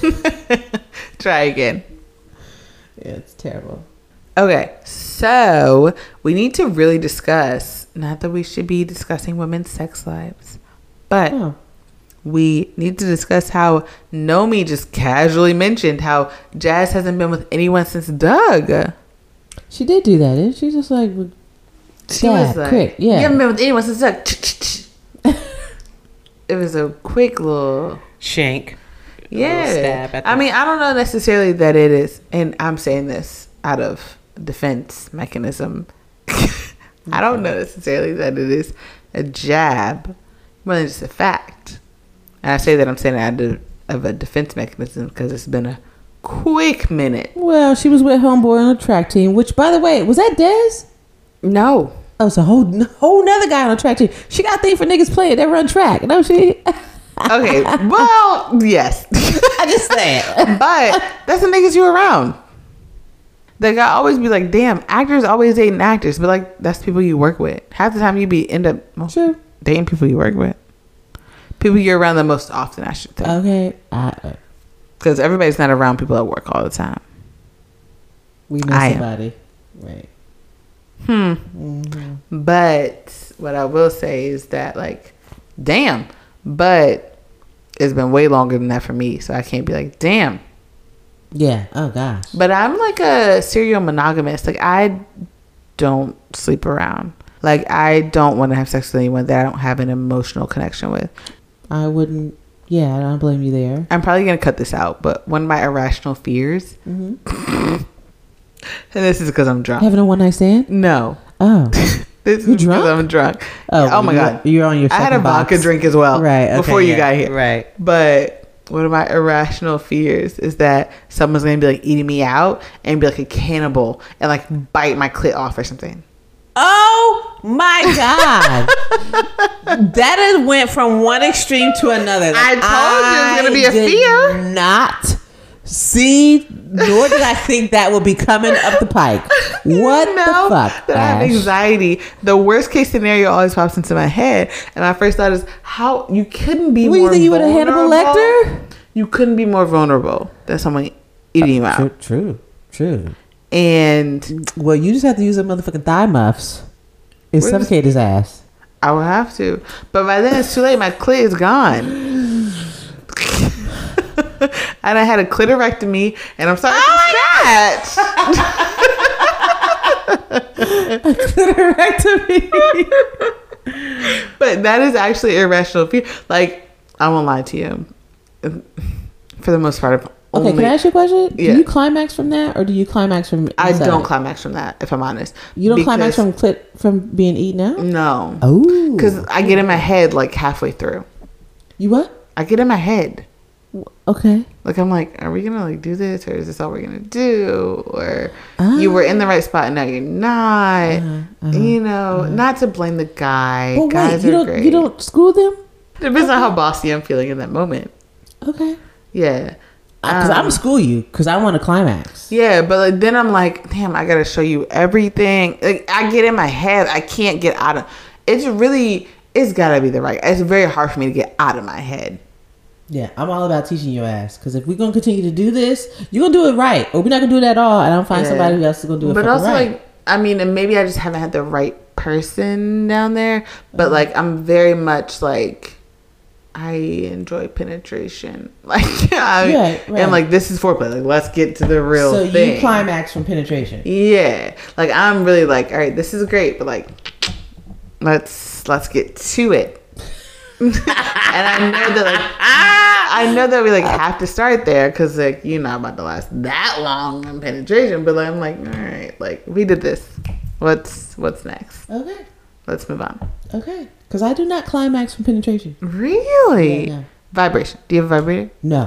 Speaker 1: Try again.
Speaker 2: Yeah, it's terrible.
Speaker 1: Okay, so we need to really discuss, not that we should be discussing women's sex lives, but oh. we need to discuss how Nomi just casually mentioned how Jazz hasn't been with anyone since Doug.
Speaker 2: She did do that, didn't she? Just like,
Speaker 1: she was like, quick, yeah. You haven't been with anyone since Doug. It was a quick little
Speaker 3: shank.
Speaker 1: Yeah.
Speaker 3: Little stab at the-
Speaker 1: I mean, I don't know necessarily that it is, and I'm saying this out of defense mechanism. I don't know necessarily that it is a jab, more than just a fact. And I say that I'm saying it out of, of a defense mechanism because it's been a quick minute.
Speaker 2: Well, she was with homeboy on the track team, which, by the way, was that Dez?
Speaker 1: No.
Speaker 2: Oh, it's a whole whole nother guy on the track team. She got a thing for niggas playing that run track, no she?
Speaker 1: Okay, well, yes.
Speaker 2: I just said,
Speaker 1: but that's the niggas you around. Like, I always be like, damn, actors always dating actors, but like, that's people you work with. Half the time you be end up well,
Speaker 2: sure.
Speaker 1: dating people you work with. People you're around the most often, I should think.
Speaker 2: Okay.
Speaker 1: Because everybody's not around people at work all the time.
Speaker 2: We know I somebody. Am. Right.
Speaker 1: Hmm. Mm-hmm. But what I will say is that, like, damn, but it's been way longer than that for me, so I can't be like, damn.
Speaker 2: Yeah. Oh gosh.
Speaker 1: But I'm like a serial monogamist. Like, I don't sleep around. Like, I don't want to have sex with anyone that I don't have an emotional connection with.
Speaker 2: I wouldn't. Yeah, I don't blame you there.
Speaker 1: I'm probably gonna cut this out, but one of my irrational fears,
Speaker 2: mm-hmm.
Speaker 1: and this is because I'm drunk.
Speaker 2: Having a one night stand?
Speaker 1: No.
Speaker 2: Oh.
Speaker 1: This
Speaker 2: you
Speaker 1: is
Speaker 2: drunk?
Speaker 1: because I'm drunk.
Speaker 2: Oh,
Speaker 1: oh my
Speaker 2: you're,
Speaker 1: god,
Speaker 2: you're on your.
Speaker 1: I had a
Speaker 2: box.
Speaker 1: vodka drink as well,
Speaker 2: right? Okay,
Speaker 1: before you
Speaker 2: yeah,
Speaker 1: got here,
Speaker 2: right?
Speaker 1: But one of my irrational fears is that someone's gonna be like eating me out and be like a cannibal and like bite my clit off or something.
Speaker 2: Oh my god, that is went from one extreme to another. Like,
Speaker 1: I told I you it was gonna be a
Speaker 2: did
Speaker 1: fear.
Speaker 2: Not see, nor did I think that would be coming up the pike. What
Speaker 1: know
Speaker 2: the fuck?
Speaker 1: That I have anxiety. The worst case scenario always pops into my head, and my first thought is how you couldn't be.
Speaker 2: What,
Speaker 1: more
Speaker 2: you think you would have
Speaker 1: vulnerable.
Speaker 2: Hannibal Lecter?
Speaker 1: You couldn't be more vulnerable than someone eating you out.
Speaker 2: True, true, true.
Speaker 1: And
Speaker 2: well, you just have to use a motherfucking thigh muffs and suffocate his ass. I
Speaker 1: will have to, but by then it's too late. My clit is gone, and I had a clitorectomy, and I'm starting oh to scratch. clitorectomy. But that is actually irrational fear. Like, I won't lie to you. For the most part,
Speaker 2: okay,
Speaker 1: only,
Speaker 2: can I ask you a question?
Speaker 1: Yeah.
Speaker 2: Do you climax from that, or do you climax from?
Speaker 1: I
Speaker 2: inside?
Speaker 1: don't climax from that. If I'm honest,
Speaker 2: you don't climax from clit from being eaten out.
Speaker 1: No.
Speaker 2: Oh,
Speaker 1: because I get in my head like halfway through.
Speaker 2: You what?
Speaker 1: I get in my head.
Speaker 2: Okay.
Speaker 1: Like, I'm like, are we gonna like do this, or is this all we're gonna do, or uh, you were in the right spot and now you're not. Uh, uh, you know, uh, not to blame the guy.
Speaker 2: But
Speaker 1: Guys
Speaker 2: wait, you
Speaker 1: are
Speaker 2: don't
Speaker 1: great.
Speaker 2: you don't school them?
Speaker 1: Depends okay. on how bossy I'm feeling in that moment.
Speaker 2: Okay.
Speaker 1: Yeah.
Speaker 2: Because um, I'm school you because I want to climax.
Speaker 1: Yeah, but like, then I'm like, damn, I gotta show you everything. Like, I get in my head, I can't get out of. It's really, it's gotta be the right. It's very hard for me to get out of my head.
Speaker 2: Yeah, I'm all about teaching your ass because if we're gonna continue to do this, you're gonna do it right, or we're not gonna do it at all, and I'll find yeah. somebody else to go do it.
Speaker 1: But also,
Speaker 2: right.
Speaker 1: like, I mean, and maybe I just haven't had the right person down there. But mm-hmm. like, I'm very much like. I enjoy penetration, like, I, yeah, right. and like this is foreplay. Like, let's get to the real
Speaker 2: so
Speaker 1: thing. So
Speaker 2: you climax from penetration.
Speaker 1: Yeah, like I'm really like, all right, this is great, but like, let's let's get to it. And I know that like, I know that we like have to start there because like you're not about to last that long in penetration. But like, I'm like, all right, like we did this. What's what's next?
Speaker 2: Okay,
Speaker 1: let's move on.
Speaker 2: Okay. Because I do not climax from penetration.
Speaker 1: Really?
Speaker 2: Yeah, no.
Speaker 1: Vibration. Do you have a vibrator?
Speaker 2: No.
Speaker 1: You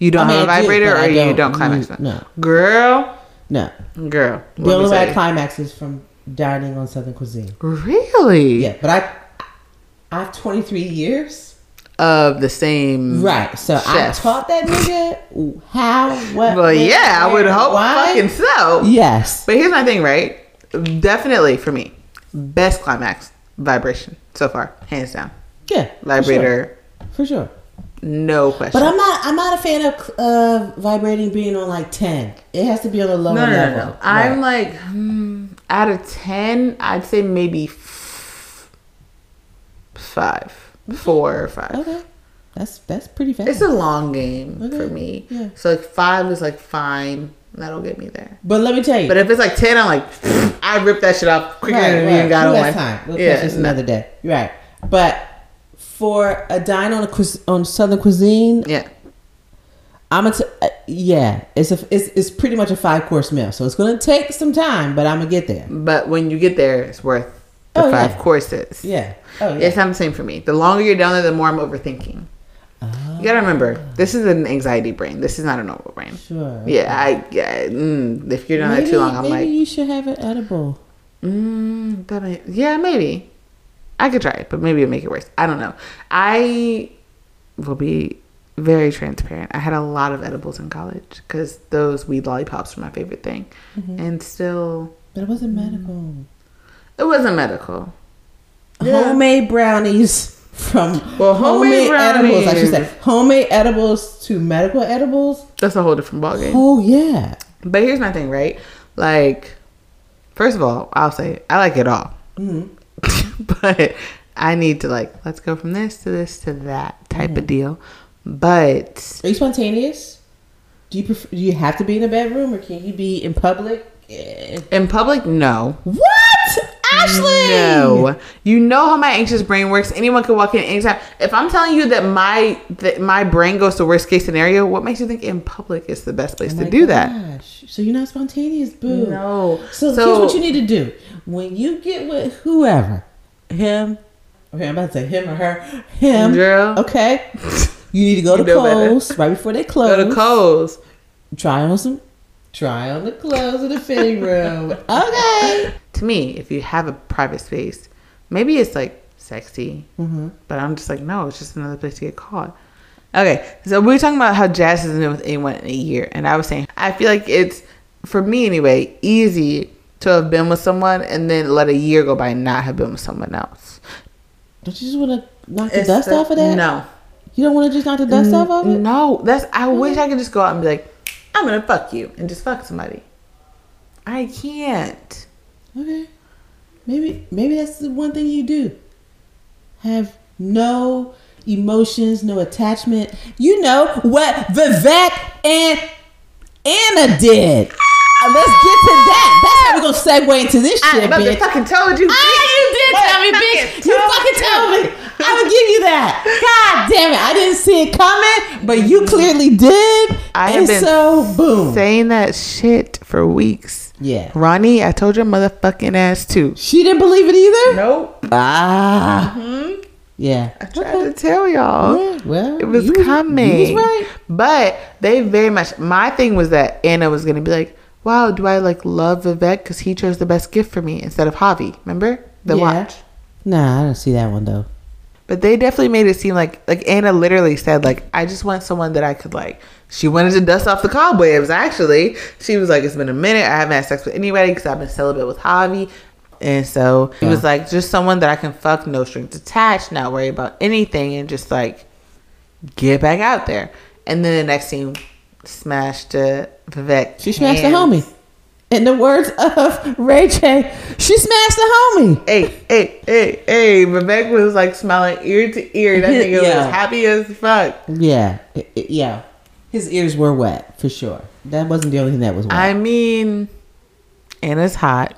Speaker 1: You don't
Speaker 2: I mean,
Speaker 1: have a
Speaker 2: I do,
Speaker 1: vibrator,
Speaker 2: but
Speaker 1: or
Speaker 2: I
Speaker 1: you
Speaker 2: don't-
Speaker 1: don't climax?
Speaker 2: mm, no.
Speaker 1: Girl,
Speaker 2: No.
Speaker 1: girl.
Speaker 2: The
Speaker 1: let me
Speaker 2: only way I
Speaker 1: say.
Speaker 2: climax is from dining on Southern cuisine.
Speaker 1: Really?
Speaker 2: Yeah, but I I have twenty-three years.
Speaker 1: Of the same.
Speaker 2: Right. So I
Speaker 1: chef.
Speaker 2: taught that nigga how, what.
Speaker 1: Well,
Speaker 2: when,
Speaker 1: yeah, I would
Speaker 2: where,
Speaker 1: hope
Speaker 2: why.
Speaker 1: fucking so.
Speaker 2: Yes.
Speaker 1: But here's my thing, right? Definitely for me, best climax vibration so far, hands down.
Speaker 2: Yeah.
Speaker 1: Vibrator,
Speaker 2: For sure.
Speaker 1: no question.
Speaker 2: But I'm not. I'm not a fan of uh, vibrating being on like ten. It has to be on a lower
Speaker 1: no, no, no,
Speaker 2: level.
Speaker 1: no. I'm like, hmm, out of ten, I'd say maybe f- five, four or five.
Speaker 2: Okay. That's that's pretty fast.
Speaker 1: It's a long game
Speaker 2: Okay.
Speaker 1: for me.
Speaker 2: Yeah.
Speaker 1: So like five is like fine. That'll get me there.
Speaker 2: But let me tell you.
Speaker 1: But if it's like ten, I'm like, I rip that shit off quicker
Speaker 2: right,
Speaker 1: than
Speaker 2: right.
Speaker 1: you even got
Speaker 2: Who
Speaker 1: on
Speaker 2: has
Speaker 1: one.
Speaker 2: time? We'll
Speaker 1: Yeah,
Speaker 2: catch this
Speaker 1: no.
Speaker 2: another day. Right. But for a dine on a cuis- on Southern cuisine,
Speaker 1: Yeah.
Speaker 2: I'm gonna. T- uh, yeah, it's a it's, it's pretty much a five course meal, so it's gonna take some time, but I'm gonna get there.
Speaker 1: But when you get there, it's worth the
Speaker 2: Oh,
Speaker 1: five
Speaker 2: yeah.
Speaker 1: courses.
Speaker 2: Yeah. Oh yeah.
Speaker 1: It's not the same for me. The longer you're down there, the more I'm overthinking.
Speaker 2: Oh,
Speaker 1: You gotta remember, this is an anxiety brain. This is not a normal brain.
Speaker 2: sure.
Speaker 1: Yeah, I. Yeah, mm, if you're down there
Speaker 2: Maybe,
Speaker 1: too long, I'm
Speaker 2: maybe
Speaker 1: like,
Speaker 2: you should have an edible.
Speaker 1: mm, that may, yeah, maybe. I could try it, but maybe it'll make it worse. I don't know. I will be very transparent. I had a lot of edibles in college because those weed lollipops were my favorite thing,
Speaker 2: Mhm.
Speaker 1: and still,
Speaker 2: But it wasn't medical.
Speaker 1: it wasn't medical. Yeah.
Speaker 2: Homemade brownies from
Speaker 1: Well, homemade
Speaker 2: edibles. I should
Speaker 1: brownies.
Speaker 2: say homemade edibles to medical edibles.
Speaker 1: That's a whole different ballgame.
Speaker 2: Oh yeah.
Speaker 1: But here's my thing, right? Like, first of all, I'll say I like it all.
Speaker 2: Mm-hmm.
Speaker 1: But I need to like, let's go from this to this to that type
Speaker 2: Mm-hmm.
Speaker 1: of deal. But
Speaker 2: Are you spontaneous? Do you prefer, do you have to be in a bedroom or can you be in public? Eh.
Speaker 1: in public, no.
Speaker 2: What? Ashley!
Speaker 1: No. You know how my anxious brain works. Anyone can walk in anytime. If I'm telling you that my that my brain goes to worst case scenario, what makes you think in public is the best place
Speaker 2: Oh
Speaker 1: to
Speaker 2: my
Speaker 1: do that?
Speaker 2: gosh. So you're not spontaneous, boo.
Speaker 1: No.
Speaker 2: So,
Speaker 1: So-
Speaker 2: here's what you need to do. When you get with whoever, him, okay, I'm about to say him or her, him,
Speaker 1: Girl.
Speaker 2: okay? You need to go
Speaker 1: You
Speaker 2: to
Speaker 1: know better.
Speaker 2: Kohl's right before they close.
Speaker 1: Go to Kohl's.
Speaker 2: Try on some, try on the clothes in the fitting room. Okay.
Speaker 1: To me, if you have a private space, maybe it's like sexy,
Speaker 2: Mm-hmm.
Speaker 1: but I'm just like, no, it's just another place to get caught. Okay, so we were talking about how Jazz hasn't been with anyone in a year, and I was saying I feel like it's, for me anyway, easy to have been with someone and then let a year go by and not have been with someone else.
Speaker 2: Don't you just want to knock the
Speaker 1: It's
Speaker 2: dust
Speaker 1: the-
Speaker 2: off of that?
Speaker 1: No.
Speaker 2: You don't want to just knock the dust off of it?
Speaker 1: No, that's. I wish I could just go out and be like, I'm gonna fuck you and just fuck somebody. I can't.
Speaker 2: Okay. Maybe maybe that's the one thing you do. Have no emotions, no attachment. You know what Vivek and Anna did. Uh, Let's get to that. That's how we're gonna segue into this
Speaker 1: I
Speaker 2: shit, bitch.
Speaker 1: fucking told you.
Speaker 2: Ah, you did tell me, bitch. You fucking told me. I would give you that. God damn it. I didn't see it coming, but you clearly did.
Speaker 1: I have
Speaker 2: and
Speaker 1: been
Speaker 2: so boom.
Speaker 1: saying that shit for weeks.
Speaker 2: Yeah.
Speaker 1: Ronnie, I told your motherfucking ass too.
Speaker 2: She didn't believe it either?
Speaker 1: Nope.
Speaker 2: Ah.
Speaker 1: Hmm?
Speaker 2: Yeah.
Speaker 1: I tried to tell y'all.
Speaker 2: Yeah, well,
Speaker 1: It was
Speaker 2: you
Speaker 1: coming.
Speaker 2: You was right.
Speaker 1: But they very much, my thing was that Anna was going to be like, wow, do I like love Vivek because he chose the best gift for me instead of Javi? Remember? The
Speaker 2: Yeah.
Speaker 1: watch.
Speaker 2: Nah, I don't see that one though.
Speaker 1: But they definitely made it seem like, like Anna literally said, like, I just want someone that I could like. She wanted to dust off the cobwebs, actually. She was like, it's been a minute. I haven't had sex with anybody because I've been celibate with Javi. And so it
Speaker 2: Yeah.
Speaker 1: was like, just someone that I can fuck, no strings attached, not worry about anything, and just like get back out there. And then the next scene, smashed uh, Vivek.
Speaker 2: She smashed
Speaker 1: hands.
Speaker 2: the homie. In the words of Ray J, she smashed the homie.
Speaker 1: Hey, hey, hey, hey. Vivek was like smiling ear to ear. That nigga
Speaker 2: Yeah.
Speaker 1: was happy as fuck.
Speaker 2: Yeah, it- it- yeah. His ears were wet for sure. That wasn't the only thing that was wet.
Speaker 1: I mean, Anna's hot.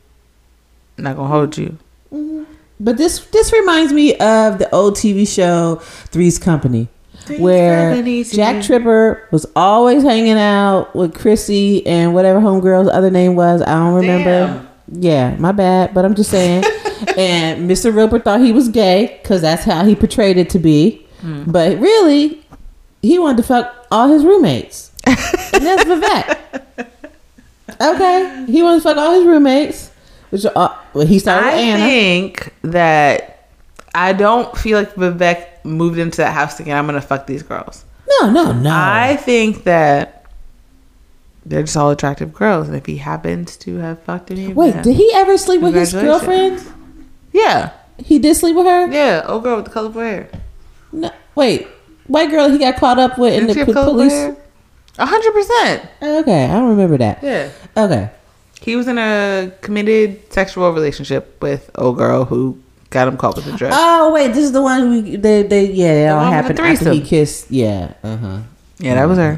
Speaker 1: Not gonna hold you.
Speaker 2: But this this reminds me of the old T V show Three's Company,
Speaker 1: Three's
Speaker 2: where
Speaker 1: Company,
Speaker 2: Jack
Speaker 1: yeah.
Speaker 2: Tripper was always hanging out with Chrissy and whatever homegirl's other name was. I don't remember. Yeah, my bad, but I'm just saying. And Mister Roper thought he was gay because that's how he portrayed it to be.
Speaker 1: Hmm.
Speaker 2: But really, he wanted to fuck all his roommates. And that's Vivek. Okay, he wanted to fuck all his roommates. Which uh, well, he started with
Speaker 1: I
Speaker 2: Anna.
Speaker 1: think that I don't feel like Vivek moved into that house thinking I'm gonna fuck these girls.
Speaker 2: No, no, no.
Speaker 1: I think that they're just all attractive girls, and if he happens to have fucked any of
Speaker 2: Wait,
Speaker 1: them,
Speaker 2: did he ever sleep with his
Speaker 1: congratulations.
Speaker 2: girlfriend?
Speaker 1: Yeah,
Speaker 2: He did sleep with her?
Speaker 1: yeah, old girl with the colorful hair.
Speaker 2: No, wait, white girl he got caught up with in
Speaker 1: Didn't she
Speaker 2: the
Speaker 1: have
Speaker 2: p-
Speaker 1: colorful
Speaker 2: police.
Speaker 1: hair? A hundred percent.
Speaker 2: Okay, I don't remember that.
Speaker 1: Yeah,
Speaker 2: Okay.
Speaker 1: he was in a committed sexual relationship with old girl who got him caught with a drug.
Speaker 2: Oh wait, this is the one we they they yeah it all
Speaker 1: one with the
Speaker 2: happened after he
Speaker 1: threesome.
Speaker 2: kissed. Yeah. Uh huh.
Speaker 1: yeah, that was her.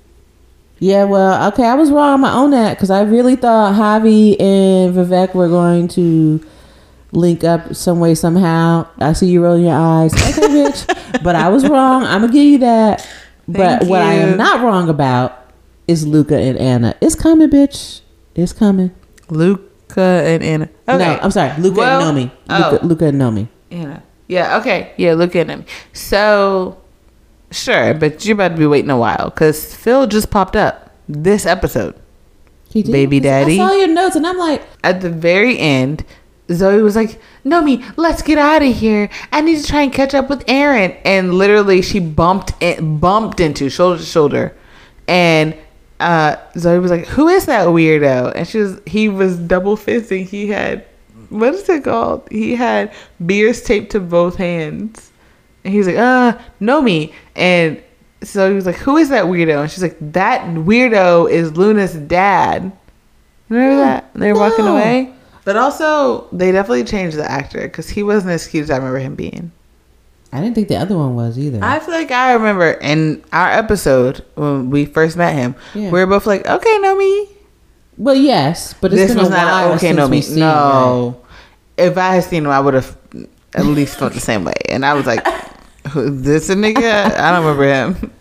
Speaker 2: Yeah, well, okay, I was wrong. I'm gonna own that because I really thought Javi and Vivek were going to link up some way somehow. I see you rolling your eyes. Okay, bitch. But I was wrong. I'm gonna give you that. But
Speaker 1: Thank
Speaker 2: what I
Speaker 1: you.
Speaker 2: am not wrong about is Luca and Anna. It's coming, bitch. It's coming.
Speaker 1: Luca and Anna. Okay.
Speaker 2: No, I'm sorry. Luca
Speaker 1: Well,
Speaker 2: and Nomi.
Speaker 1: oh.
Speaker 2: Luca, Luca and Nomi.
Speaker 1: Anna. Yeah, okay. Yeah, look at him. So, sure, but you're about to be waiting a while because Phil just popped up this episode.
Speaker 2: He did?
Speaker 1: Baby
Speaker 2: 'Cause
Speaker 1: daddy.
Speaker 2: I saw your notes and I'm like,
Speaker 1: At the very end, Zoe was like, Nomi, let's get out of here. I need to try and catch up with Aaron. And literally, she bumped in, bumped into shoulder to shoulder. And uh, Zoe was like, who is that weirdo? And she was, he was double fisting. He had, what is it called? He had beers taped to both hands. And he was like, uh, Nomi. And so he was like, who is that weirdo? And she's like, that weirdo is Luna's dad. Remember that? And they were walking
Speaker 2: No.
Speaker 1: away. But also, they definitely changed the actor because he wasn't as cute as I remember him being.
Speaker 2: I didn't think the other one was either.
Speaker 1: I feel like I remember in our episode when we first met him,
Speaker 2: Yeah.
Speaker 1: we were both like, okay, Nomi.
Speaker 2: Well, yes, but it's
Speaker 1: This
Speaker 2: been
Speaker 1: was
Speaker 2: a
Speaker 1: not
Speaker 2: while
Speaker 1: an okay,
Speaker 2: since
Speaker 1: Nomi.
Speaker 2: we've seen
Speaker 1: No. If I had seen him, I would have at least felt the same way. And I was like, who, this a nigga? I don't remember him.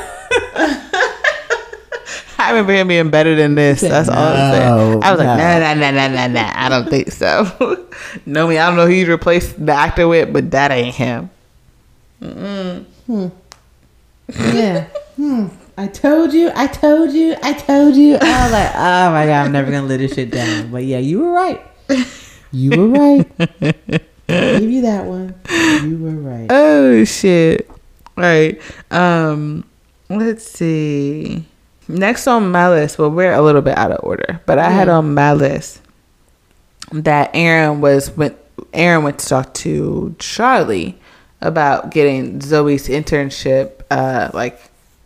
Speaker 1: I remember him being better than this. That's all I'm saying. I was like, nah, nah, nah, nah, nah, nah. I don't think so. Nomi, I don't know who you replaced the actor with, but that ain't him. Mm-mm.
Speaker 2: Hmm. Yeah. Hmm. I told you. I told you. I told you. I was like, oh my god, I'm never gonna let this shit down. But yeah, you were right. You were right. I'll give you that one. You were right.
Speaker 1: Oh shit. All right. Um, let's see. Next on my list, well, we're a little bit out of order, but I had on my list that Aaron was when Aaron went to talk to Charlie about getting Zoe's internship, uh, like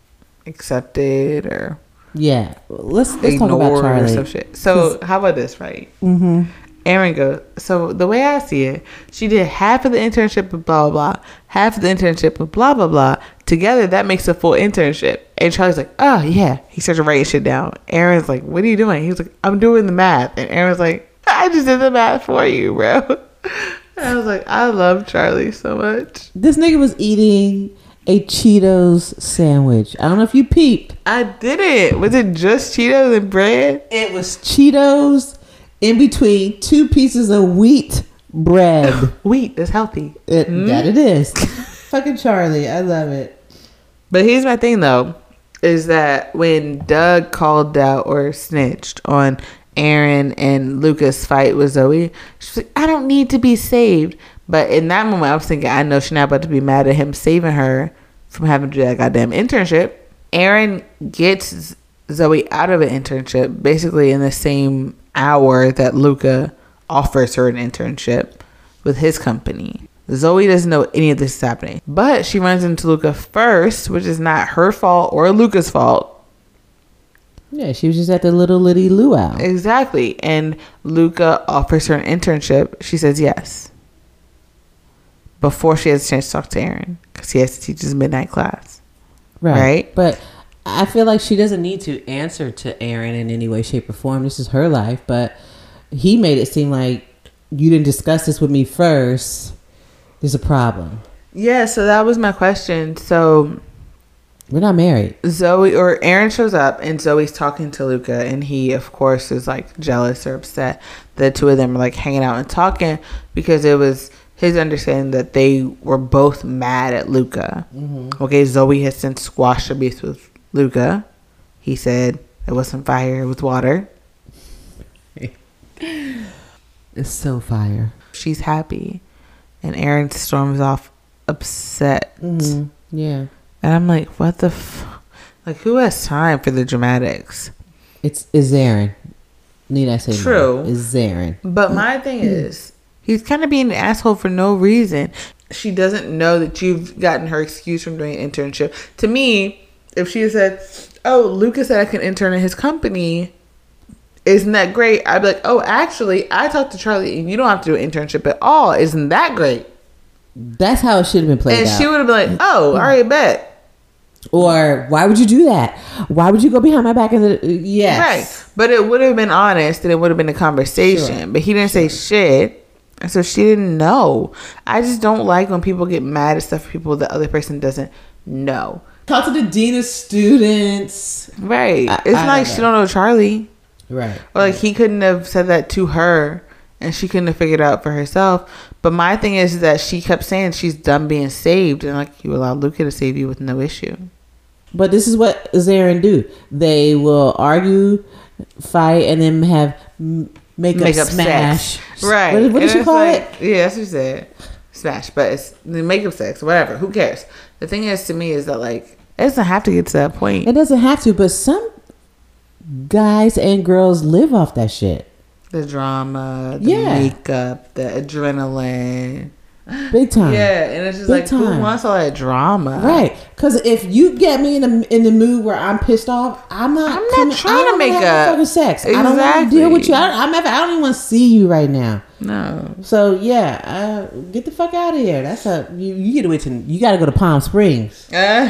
Speaker 1: accepted or
Speaker 2: Yeah. Let's let's talk
Speaker 1: ignored
Speaker 2: about
Speaker 1: or
Speaker 2: Charlie.
Speaker 1: some shit. So how about this, right?
Speaker 2: Mm-hmm.
Speaker 1: Aaron goes, so the way I see it, she did half of the internship with blah, blah, blah, half of the internship with blah, blah, blah. Together, that makes a full internship. And Charlie's like, oh, yeah. He starts writing shit down. Aaron's like, what are you doing? He was like, I'm doing the math. And Aaron's like, I just did the math for you, bro. And I was like, I love Charlie so much.
Speaker 2: This nigga was eating a Cheetos sandwich. I don't know if you peeped.
Speaker 1: I did it. Was it just Cheetos and bread?
Speaker 2: It was Cheetos in between two pieces of wheat bread.
Speaker 1: Wheat is healthy.
Speaker 2: It,
Speaker 1: Hmm?
Speaker 2: That it is. Fucking Charlie. I love it.
Speaker 1: But here's my thing, though, is that when Doug called out or snitched on Aaron and Lucas' fight with Zoe, she's like, I don't need to be saved. But in that moment, I was thinking, I know she's not about to be mad at him saving her from having to do that goddamn internship. Aaron gets Zoe out of an internship basically in the same hour that Luca offers her an internship with his company. Zoe doesn't know any of this is happening, but she runs into Luca first, which is not her fault or Luca's fault.
Speaker 2: Yeah, she was just at the Little Liddy Luau.
Speaker 1: Exactly. And Luca offers her an internship. She says yes. Before she has a chance to talk to Aaron, because he has to teach his midnight class.
Speaker 2: Right.
Speaker 1: Right?
Speaker 2: But I feel like she doesn't need to answer to Aaron in any way, shape, or form. This is her life. But he made it seem like you didn't discuss this with me first. There's a problem.
Speaker 1: Yeah, so that was my question. So
Speaker 2: We're not married.
Speaker 1: Zoe or Aaron shows up and Zoe's talking to Luca, and he of course is like jealous or upset. The two of them are like hanging out and talking because it was his understanding that they were both mad at Luca. Mm-hmm. Okay, Zoe has since squashed her beef with Luca. He said it wasn't fire, it was water.
Speaker 2: It's so fire.
Speaker 1: She's happy. And Aaron storms off upset.
Speaker 2: Mm-hmm. Yeah.
Speaker 1: And I'm like, what the f... Like, who has time for the dramatics?
Speaker 2: It's, it's Aaron. Need I say
Speaker 1: True.
Speaker 2: more? It's Aaron.
Speaker 1: But my thing is, he's kind of being an asshole for no reason. She doesn't know that you've gotten her excuse from doing an internship. To me, if she said, oh, Lucas said I can intern in his company, isn't that great? I'd be like, oh, actually, I talked to Charlie and you don't have to do an internship at all. Isn't that great?
Speaker 2: That's how it should have been played
Speaker 1: and
Speaker 2: out.
Speaker 1: she would have been like, oh, all right, bet.
Speaker 2: Or why would you do that? Why would you go behind my back? In the yes,
Speaker 1: right. But it would have been honest and it would have been a conversation. Sure. But he didn't say shit, and so she didn't know. I just don't like when people get mad at stuff for people the other person doesn't know.
Speaker 2: Talk to the dean of students.
Speaker 1: Right.
Speaker 2: I,
Speaker 1: it's
Speaker 2: I
Speaker 1: like
Speaker 2: don't
Speaker 1: she don't know Charlie.
Speaker 2: Right.
Speaker 1: Or like he couldn't have said that to her and she couldn't have figured it out for herself. But my thing is that she kept saying she's done being saved, and like you allowed Luca to save you with no issue.
Speaker 2: But this is what Zarin do. They will argue, fight, and then have makeup,
Speaker 1: Makeup
Speaker 2: smash.
Speaker 1: sex. Right.
Speaker 2: What, what did you call
Speaker 1: like,
Speaker 2: it?
Speaker 1: Yeah, that's what you said. Smash. But it's the makeup sex, whatever. Who cares? The thing is, to me, is that like it doesn't have to get to that point.
Speaker 2: It doesn't have to, but some guys and girls live off that shit.
Speaker 1: The drama, the
Speaker 2: yeah.
Speaker 1: makeup, the adrenaline.
Speaker 2: Big time.
Speaker 1: Yeah, and it's just
Speaker 2: Big
Speaker 1: like,
Speaker 2: time.
Speaker 1: who wants all that drama?
Speaker 2: Right. Because if you get me in the in the mood where I'm pissed off, I'm not.
Speaker 1: I'm not
Speaker 2: coming,
Speaker 1: trying
Speaker 2: I
Speaker 1: to make up
Speaker 2: fucking sex.
Speaker 1: Exactly.
Speaker 2: I don't want to deal with you. I, I'm. I don't even want to see you right now.
Speaker 1: No.
Speaker 2: So yeah, uh, get the fuck out of here. That's a you. You get away to. You got to go to Palm Springs.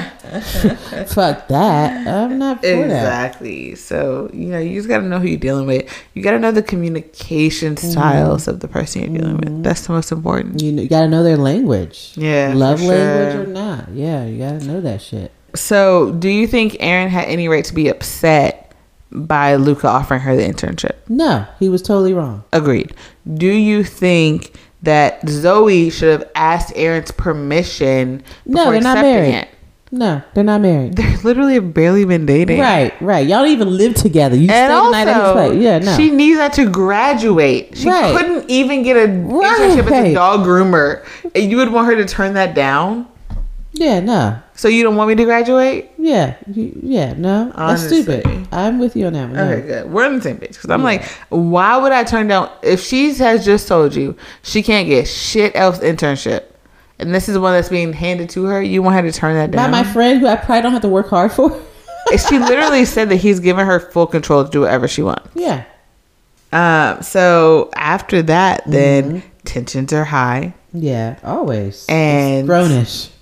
Speaker 2: Fuck that. I'm not for
Speaker 1: exactly.
Speaker 2: that.
Speaker 1: Exactly. So you know, you just got to know who you're dealing with. You got to know the communication styles mm-hmm. of the person you're dealing mm-hmm. with. That's the most important.
Speaker 2: You, you got to know their language.
Speaker 1: Yeah.
Speaker 2: Love
Speaker 1: sure.
Speaker 2: language or not. Yeah, you got to know that shit.
Speaker 1: So, do you think Aaron had any right to be upset by Luca offering her the internship?
Speaker 2: No, he was totally wrong.
Speaker 1: Agreed. Do you think that Zoe should have asked Aaron's permission before
Speaker 2: no, they're not married.
Speaker 1: it?
Speaker 2: No, they're not married.
Speaker 1: They're literally barely been dating.
Speaker 2: Right, right. Y'all don't even live together. You
Speaker 1: and
Speaker 2: stay the night at his place. Yeah, no.
Speaker 1: She needs that to graduate. She
Speaker 2: right.
Speaker 1: couldn't even get a
Speaker 2: right.
Speaker 1: internship as a dog groomer. And you would want her to turn that down?
Speaker 2: Yeah, no.
Speaker 1: So you don't want me to graduate?
Speaker 2: Yeah, yeah, no.
Speaker 1: Honestly.
Speaker 2: That's stupid. I'm with you on that one. No.
Speaker 1: Okay, good. We're on the same page. Because I'm yeah. like, why would I turn down... If she has just told you she can't get shit else internship, and this is one that's being handed to her, you want her to turn that down?
Speaker 2: By my friend who I probably don't have to work hard for?
Speaker 1: She literally said that he's giving her full control to do whatever she wants.
Speaker 2: Yeah.
Speaker 1: Um. So after that, then mm-hmm. tensions are high.
Speaker 2: Yeah, always.
Speaker 1: And...
Speaker 2: It's grownish.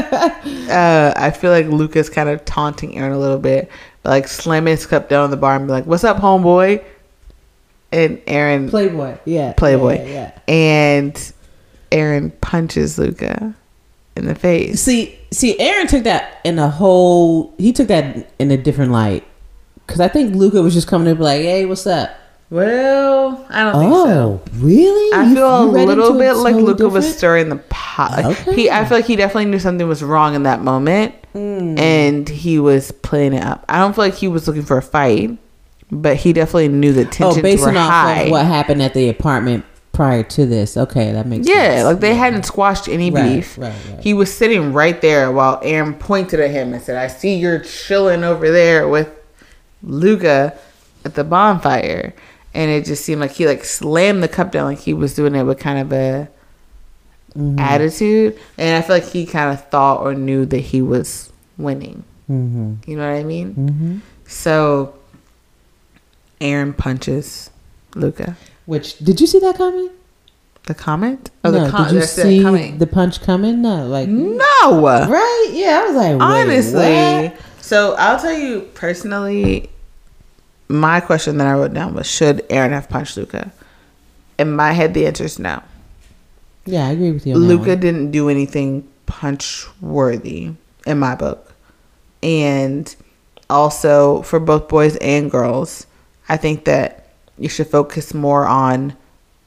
Speaker 1: uh, I feel like Luca's kind of taunting Aaron a little bit, but like slamming his cup down on the bar and be like, "What's up, homeboy?" And Aaron,
Speaker 2: Playboy, yeah,
Speaker 1: Playboy,
Speaker 2: yeah, yeah.
Speaker 1: And Aaron punches Luca in the face.
Speaker 2: See, see, Aaron took that in a whole. He took that in a different light because I think Luca was just coming to be like, "Hey, what's up?"
Speaker 1: Well, I don't think
Speaker 2: oh,
Speaker 1: so.
Speaker 2: Oh, really?
Speaker 1: I
Speaker 2: you,
Speaker 1: feel
Speaker 2: you
Speaker 1: a little bit like
Speaker 2: totally
Speaker 1: Luca
Speaker 2: different?
Speaker 1: was stirring the pot. Like
Speaker 2: okay.
Speaker 1: He, I feel like he definitely knew something was wrong in that moment, mm. and he was playing it up. I don't feel like he was looking for a fight, but he definitely knew the tensions
Speaker 2: oh, based
Speaker 1: were
Speaker 2: off
Speaker 1: high.
Speaker 2: Of what happened at the apartment prior to this. Okay, that makes
Speaker 1: yeah,
Speaker 2: sense.
Speaker 1: Yeah, like they
Speaker 2: yeah.
Speaker 1: hadn't squashed any
Speaker 2: right,
Speaker 1: beef.
Speaker 2: Right, right.
Speaker 1: He was sitting right there while Aaron pointed at him and said, "I see you're chilling over there with Luca at the bonfire." And it just seemed like he like slammed the cup down, like he was doing it with kind of a mm-hmm. attitude. And I feel like he kind of thought or knew that he was winning. Mm-hmm. You know what I mean?
Speaker 2: Mm-hmm.
Speaker 1: So Aaron punches Luca.
Speaker 2: Which, did you see that coming?
Speaker 1: The comment? Oh,
Speaker 2: no,
Speaker 1: the con-
Speaker 2: did you see the punch coming? No, like
Speaker 1: no.
Speaker 2: Right? Yeah, I was like, wait,
Speaker 1: honestly.
Speaker 2: what?
Speaker 1: So I'll tell you personally. My question that I wrote down was, should Aaron have punched Luca? In my head, the answer is no.
Speaker 2: Yeah, I agree with you on
Speaker 1: Luca
Speaker 2: that one.
Speaker 1: didn't do anything punch-worthy in my book. And also, for both boys and girls, I think that you should focus more on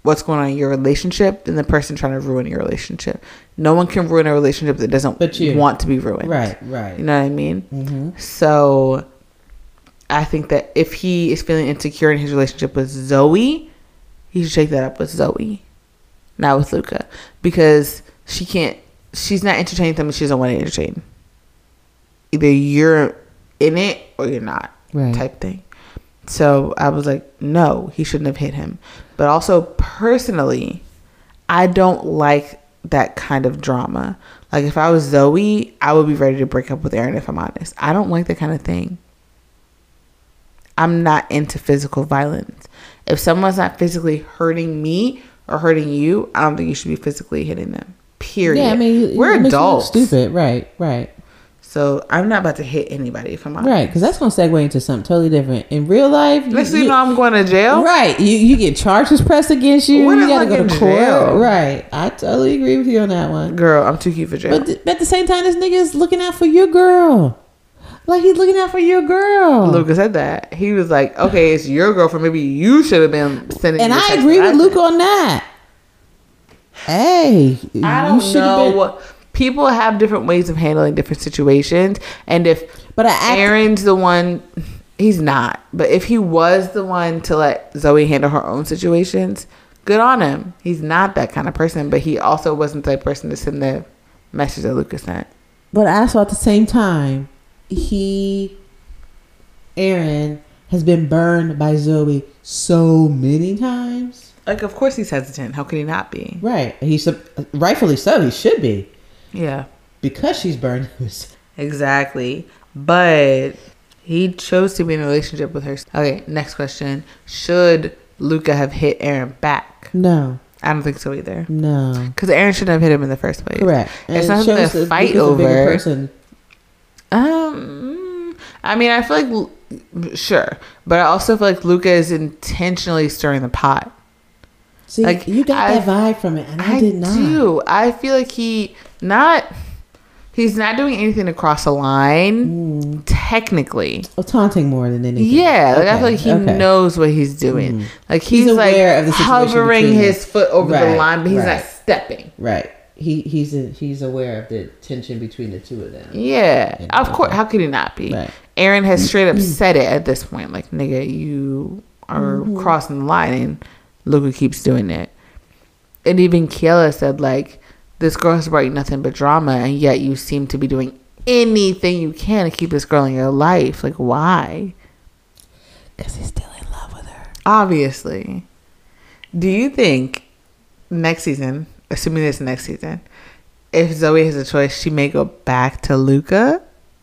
Speaker 1: what's going on in your relationship than the person trying to ruin your relationship. No one can ruin a relationship that doesn't
Speaker 2: But you.
Speaker 1: want to be ruined.
Speaker 2: Right, right.
Speaker 1: You know what I mean?
Speaker 2: Mm-hmm.
Speaker 1: So I think that if he is feeling insecure in his relationship with Zoe, he should take that up with Zoe, not with Luca, because she can't. She's not entertaining them, and she doesn't want to entertain. Either you're in it or you're not,
Speaker 2: right.
Speaker 1: type thing. So I was like, no, he shouldn't have hit him. But also personally, I don't like that kind of drama. Like if I was Zoe, I would be ready to break up with Aaron, if I'm honest. I don't like that kind of thing. I'm not into physical violence. If someone's not physically hurting me or hurting you, I don't think you should be physically hitting them. Period.
Speaker 2: Yeah, I mean,
Speaker 1: we're
Speaker 2: it makes you look
Speaker 1: adults.
Speaker 2: stupid, right? Right.
Speaker 1: So I'm not about to hit anybody, if I'm honest.
Speaker 2: Right, because that's going to segue into something totally different. In real life, you,
Speaker 1: Next thing
Speaker 2: you
Speaker 1: you know, I'm going to jail.
Speaker 2: Right, you you get charges pressed against you.
Speaker 1: When
Speaker 2: You
Speaker 1: am
Speaker 2: got
Speaker 1: I
Speaker 2: to go to
Speaker 1: getting
Speaker 2: court.
Speaker 1: jail?
Speaker 2: Right, I totally agree with you on that one.
Speaker 1: Girl, I'm too cute for jail.
Speaker 2: But th- at the same time, this nigga is looking out for your girl. Like he's looking out for your girl.
Speaker 1: Luca said that. He was like, okay, it's your girlfriend. Maybe you should have been sending
Speaker 2: And
Speaker 1: me the
Speaker 2: I
Speaker 1: text
Speaker 2: agree
Speaker 1: that
Speaker 2: with
Speaker 1: I
Speaker 2: Luca
Speaker 1: sent.
Speaker 2: on that. Hey,
Speaker 1: I
Speaker 2: you
Speaker 1: don't
Speaker 2: should have
Speaker 1: know.
Speaker 2: been.
Speaker 1: What, people have different ways of handling different situations. And if
Speaker 2: But I act-
Speaker 1: Aaron's the one, he's not. But if he was the one to let Zoe handle her own situations, good on him. He's not that kind of person. But he also wasn't the person to send the message that Luca sent.
Speaker 2: But also at the same time, he, Aaron, has been burned by Zoe so many times.
Speaker 1: Like, of course he's hesitant. How could he not be?
Speaker 2: Right. He's rightfully so. He should be.
Speaker 1: Yeah.
Speaker 2: Because she's burned him.
Speaker 1: Exactly. But he chose to be in a relationship with her. Okay, next question. Should Luca have hit Aaron back?
Speaker 2: No.
Speaker 1: I don't think so either.
Speaker 2: No.
Speaker 1: Because Aaron shouldn't have hit him in the first place.
Speaker 2: Correct.
Speaker 1: It's
Speaker 2: And
Speaker 1: not
Speaker 2: it
Speaker 1: something
Speaker 2: shows
Speaker 1: to
Speaker 2: that
Speaker 1: fight
Speaker 2: Luca's a bigger
Speaker 1: over.
Speaker 2: person.
Speaker 1: Um, I mean, I feel like, sure. But I also feel like Luca is intentionally stirring the pot.
Speaker 2: See,
Speaker 1: Like,
Speaker 2: you got
Speaker 1: I-
Speaker 2: that vibe from it, and I,
Speaker 1: I
Speaker 2: did not.
Speaker 1: do. I feel like he not... He's not doing anything to cross a line,
Speaker 2: Mm.
Speaker 1: technically.
Speaker 2: Well, taunting more than anything.
Speaker 1: Yeah, like I feel
Speaker 2: Okay,
Speaker 1: like he
Speaker 2: okay.
Speaker 1: knows what he's doing.
Speaker 2: Mm.
Speaker 1: Like he's,
Speaker 2: He's
Speaker 1: like
Speaker 2: aware of the situation
Speaker 1: hovering
Speaker 2: between
Speaker 1: his
Speaker 2: them.
Speaker 1: foot over the
Speaker 2: Right,
Speaker 1: line, but he's
Speaker 2: right.
Speaker 1: not stepping.
Speaker 2: Right. He he's a, he's aware of the tension between the two of them.
Speaker 1: Yeah,
Speaker 2: Yeah,
Speaker 1: of course.
Speaker 2: okay.
Speaker 1: How could he not be?
Speaker 2: Right.
Speaker 1: Aaron has straight up said it at this point. Like, nigga, you are
Speaker 2: Mm-hmm.
Speaker 1: crossing the line, and Luca keeps doing it. And even Kiela said, like, this girl has brought you nothing but drama, and yet you seem to be doing anything you can to keep this girl in your life. Like, why?
Speaker 2: Because he's still in love with her.
Speaker 1: Obviously. Do you think next season, assuming this next season, if Zoe has a choice, she may go back to Luca?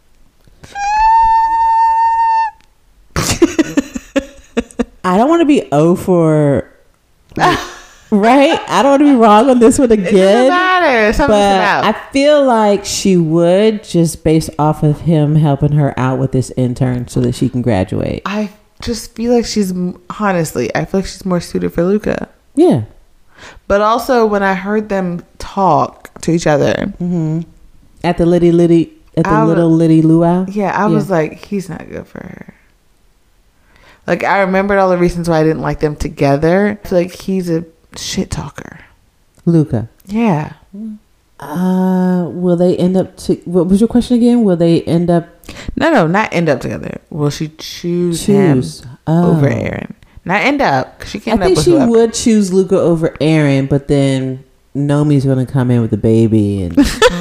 Speaker 2: I don't want to be O for... right? I don't want to be wrong on this one
Speaker 1: It doesn't
Speaker 2: again.
Speaker 1: matter. Something's
Speaker 2: But
Speaker 1: out.
Speaker 2: I feel like she would, just based off of him helping her out with this intern so that she can graduate.
Speaker 1: I just feel like she's, honestly, I feel like she's more suited for Luca.
Speaker 2: Yeah.
Speaker 1: But also, when I heard them talk to each other,
Speaker 2: Mm-hmm. At the Liddy Liddy, at the
Speaker 1: I was-
Speaker 2: little Liddy Luau.
Speaker 1: yeah, I
Speaker 2: Yeah.
Speaker 1: was like, he's not good for her. Like, I remembered all the reasons why I didn't like them together. I feel like he's a shit talker.
Speaker 2: Luca.
Speaker 1: Yeah.
Speaker 2: Uh, will they end up to? What was your question again? Will they end up
Speaker 1: No, no, not end up together. Will she choose,
Speaker 2: choose
Speaker 1: him
Speaker 2: Oh.
Speaker 1: over Aaron? Not end up, because she
Speaker 2: I
Speaker 1: can't end
Speaker 2: think
Speaker 1: up with
Speaker 2: she
Speaker 1: whoever.
Speaker 2: would choose Luca over Aaron, but then Nomi's going to come in with the baby, and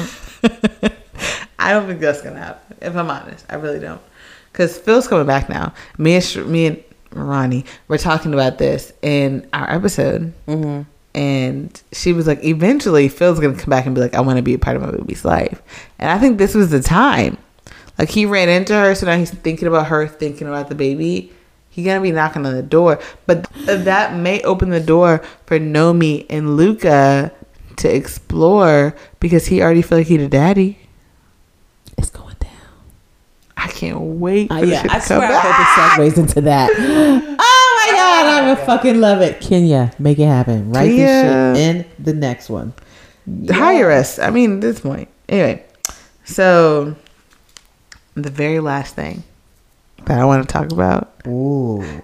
Speaker 1: I don't think that's gonna happen. If I'm honest, I really don't. Because Phil's coming back now. Me and Sh- me and Ronnie were talking about this in our episode,
Speaker 2: mm-hmm.
Speaker 1: and she was like, eventually Phil's gonna come back and be like, I want to be a part of my baby's life. And I think this was the time. Like, he ran into her, so now he's thinking about her, thinking about the baby. He's gonna be knocking on the door, but that may open the door for Nomi and Luca to explore, because he already feel like he the daddy.
Speaker 2: it's going down.
Speaker 1: I can't wait for
Speaker 2: Uh,
Speaker 1: this
Speaker 2: yeah,
Speaker 1: shit
Speaker 2: I
Speaker 1: to come
Speaker 2: swear I
Speaker 1: back.
Speaker 2: hope it segues into that. Oh my god, I would fucking love it. Kenya, make it happen. Write
Speaker 1: Kenya.
Speaker 2: this shit in the next one.
Speaker 1: Hire us. I mean, at this point. Anyway, so the very last thing that I want to talk about
Speaker 2: Ooh.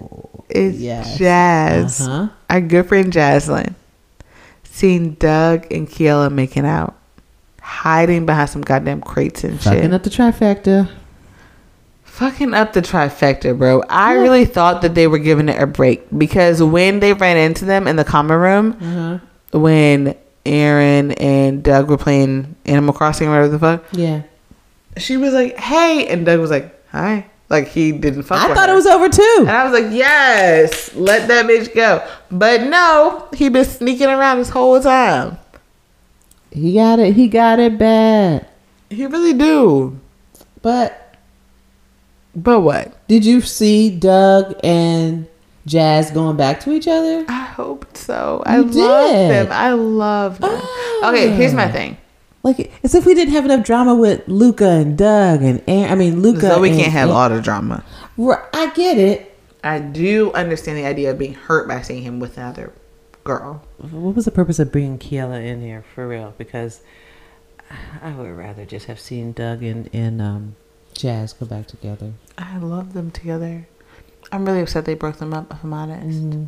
Speaker 1: is
Speaker 2: Yes.
Speaker 1: Jazz.
Speaker 2: Uh-huh.
Speaker 1: Our good friend Jaslyn. Seeing Doug and Keila making out. Hiding behind some goddamn crates and shit.
Speaker 2: Fucking up the trifecta.
Speaker 1: Fucking up the trifecta, bro. I yeah. really thought that they were giving it a break. Because when they ran into them in the common room, uh-huh. when Aaron and Doug were playing Animal Crossing or whatever the fuck.
Speaker 2: Yeah.
Speaker 1: She was like, hey. And Doug was like, hi. Like, he didn't fuck
Speaker 2: I
Speaker 1: with
Speaker 2: thought
Speaker 1: her.
Speaker 2: it was over too.
Speaker 1: And I was like, yes, let that bitch go. But no, he been sneaking around this whole time.
Speaker 2: He got it. He got it bad.
Speaker 1: He really do.
Speaker 2: But.
Speaker 1: But what?
Speaker 2: Did you see Doug and Jazz going back to each other?
Speaker 1: I hope so. I love them. I love them. Oh. Okay, here's my thing.
Speaker 2: Like, as if we didn't have enough drama with Luca and Doug and Aaron. I mean, Luca.
Speaker 1: So we
Speaker 2: and,
Speaker 1: can't have
Speaker 2: and,
Speaker 1: all the drama.
Speaker 2: I get it.
Speaker 1: I do understand the idea of being hurt by seeing him with another girl.
Speaker 2: What was the purpose of bringing Keila in here for real? Because I would rather just have seen Doug and, and um, Jazz go back together.
Speaker 1: I love them together. I'm really upset they broke them up, if I'm honest. Mm.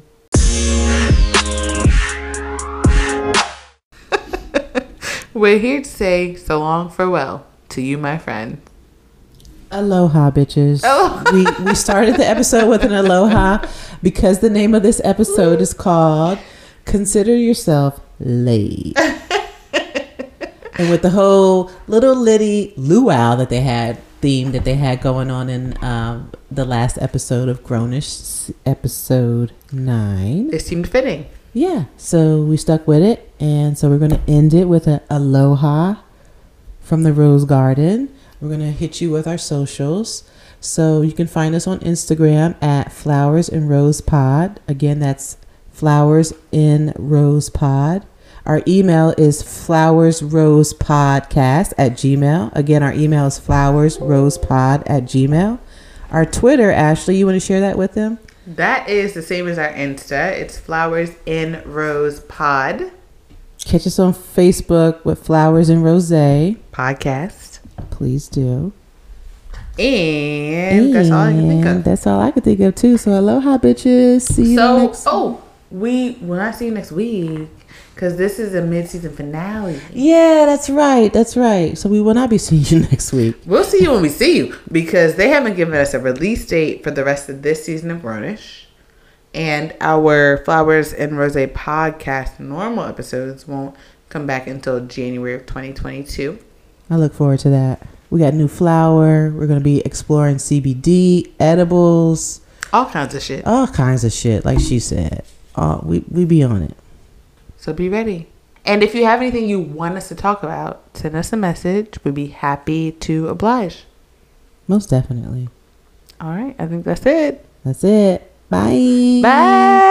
Speaker 1: We're here to say so long, farewell to you, my friend.
Speaker 2: Aloha, bitches. Oh. we we started the episode with an aloha because the name of this episode is called Consider Yourself Laid. And with the whole little litty luau that they had, theme that they had going on in um, the last episode of Grownish, episode nine.
Speaker 1: It seemed fitting.
Speaker 2: Yeah, so we stuck with it, and so we're going to end it with a aloha from the Rose Garden. We're going to hit you with our socials. So you can find us on Instagram at Flowers and Rose Pod. Again, that's Flowers in Rose Pod. Our email is flowersrosepodcast at gmail. Again, our email is flowersrosepod at gmail. Our Twitter, Ashley, you want to share that with them?
Speaker 1: That is the same as our Insta. It's Flowers in Rose Pod.
Speaker 2: Catch us on Facebook with Flowers and Rose
Speaker 1: Podcast.
Speaker 2: Please do.
Speaker 1: And, and that's all I can think of.
Speaker 2: That's all I can think of too. So aloha, bitches. See you
Speaker 1: so,
Speaker 2: next
Speaker 1: oh, week. we when I see you next week, because this is a mid-season finale.
Speaker 2: Yeah, that's right. That's right. So we will not be seeing you next week.
Speaker 1: We'll see you when we see you, because they haven't given us a release date for the rest of this season of Grownish. And our Flowers and Rose podcast normal episodes won't come back until January of twenty twenty-two.
Speaker 2: I look forward to that. We got new flower. We're going to be exploring C B D, edibles.
Speaker 1: All kinds of shit.
Speaker 2: All kinds of shit, like she said. Uh, we, we be on it.
Speaker 1: So be ready. And if you have anything you want us to talk about, send us a message. We'd be happy to oblige.
Speaker 2: Most definitely.
Speaker 1: All right. I think that's it.
Speaker 2: That's it. Bye.
Speaker 1: Bye.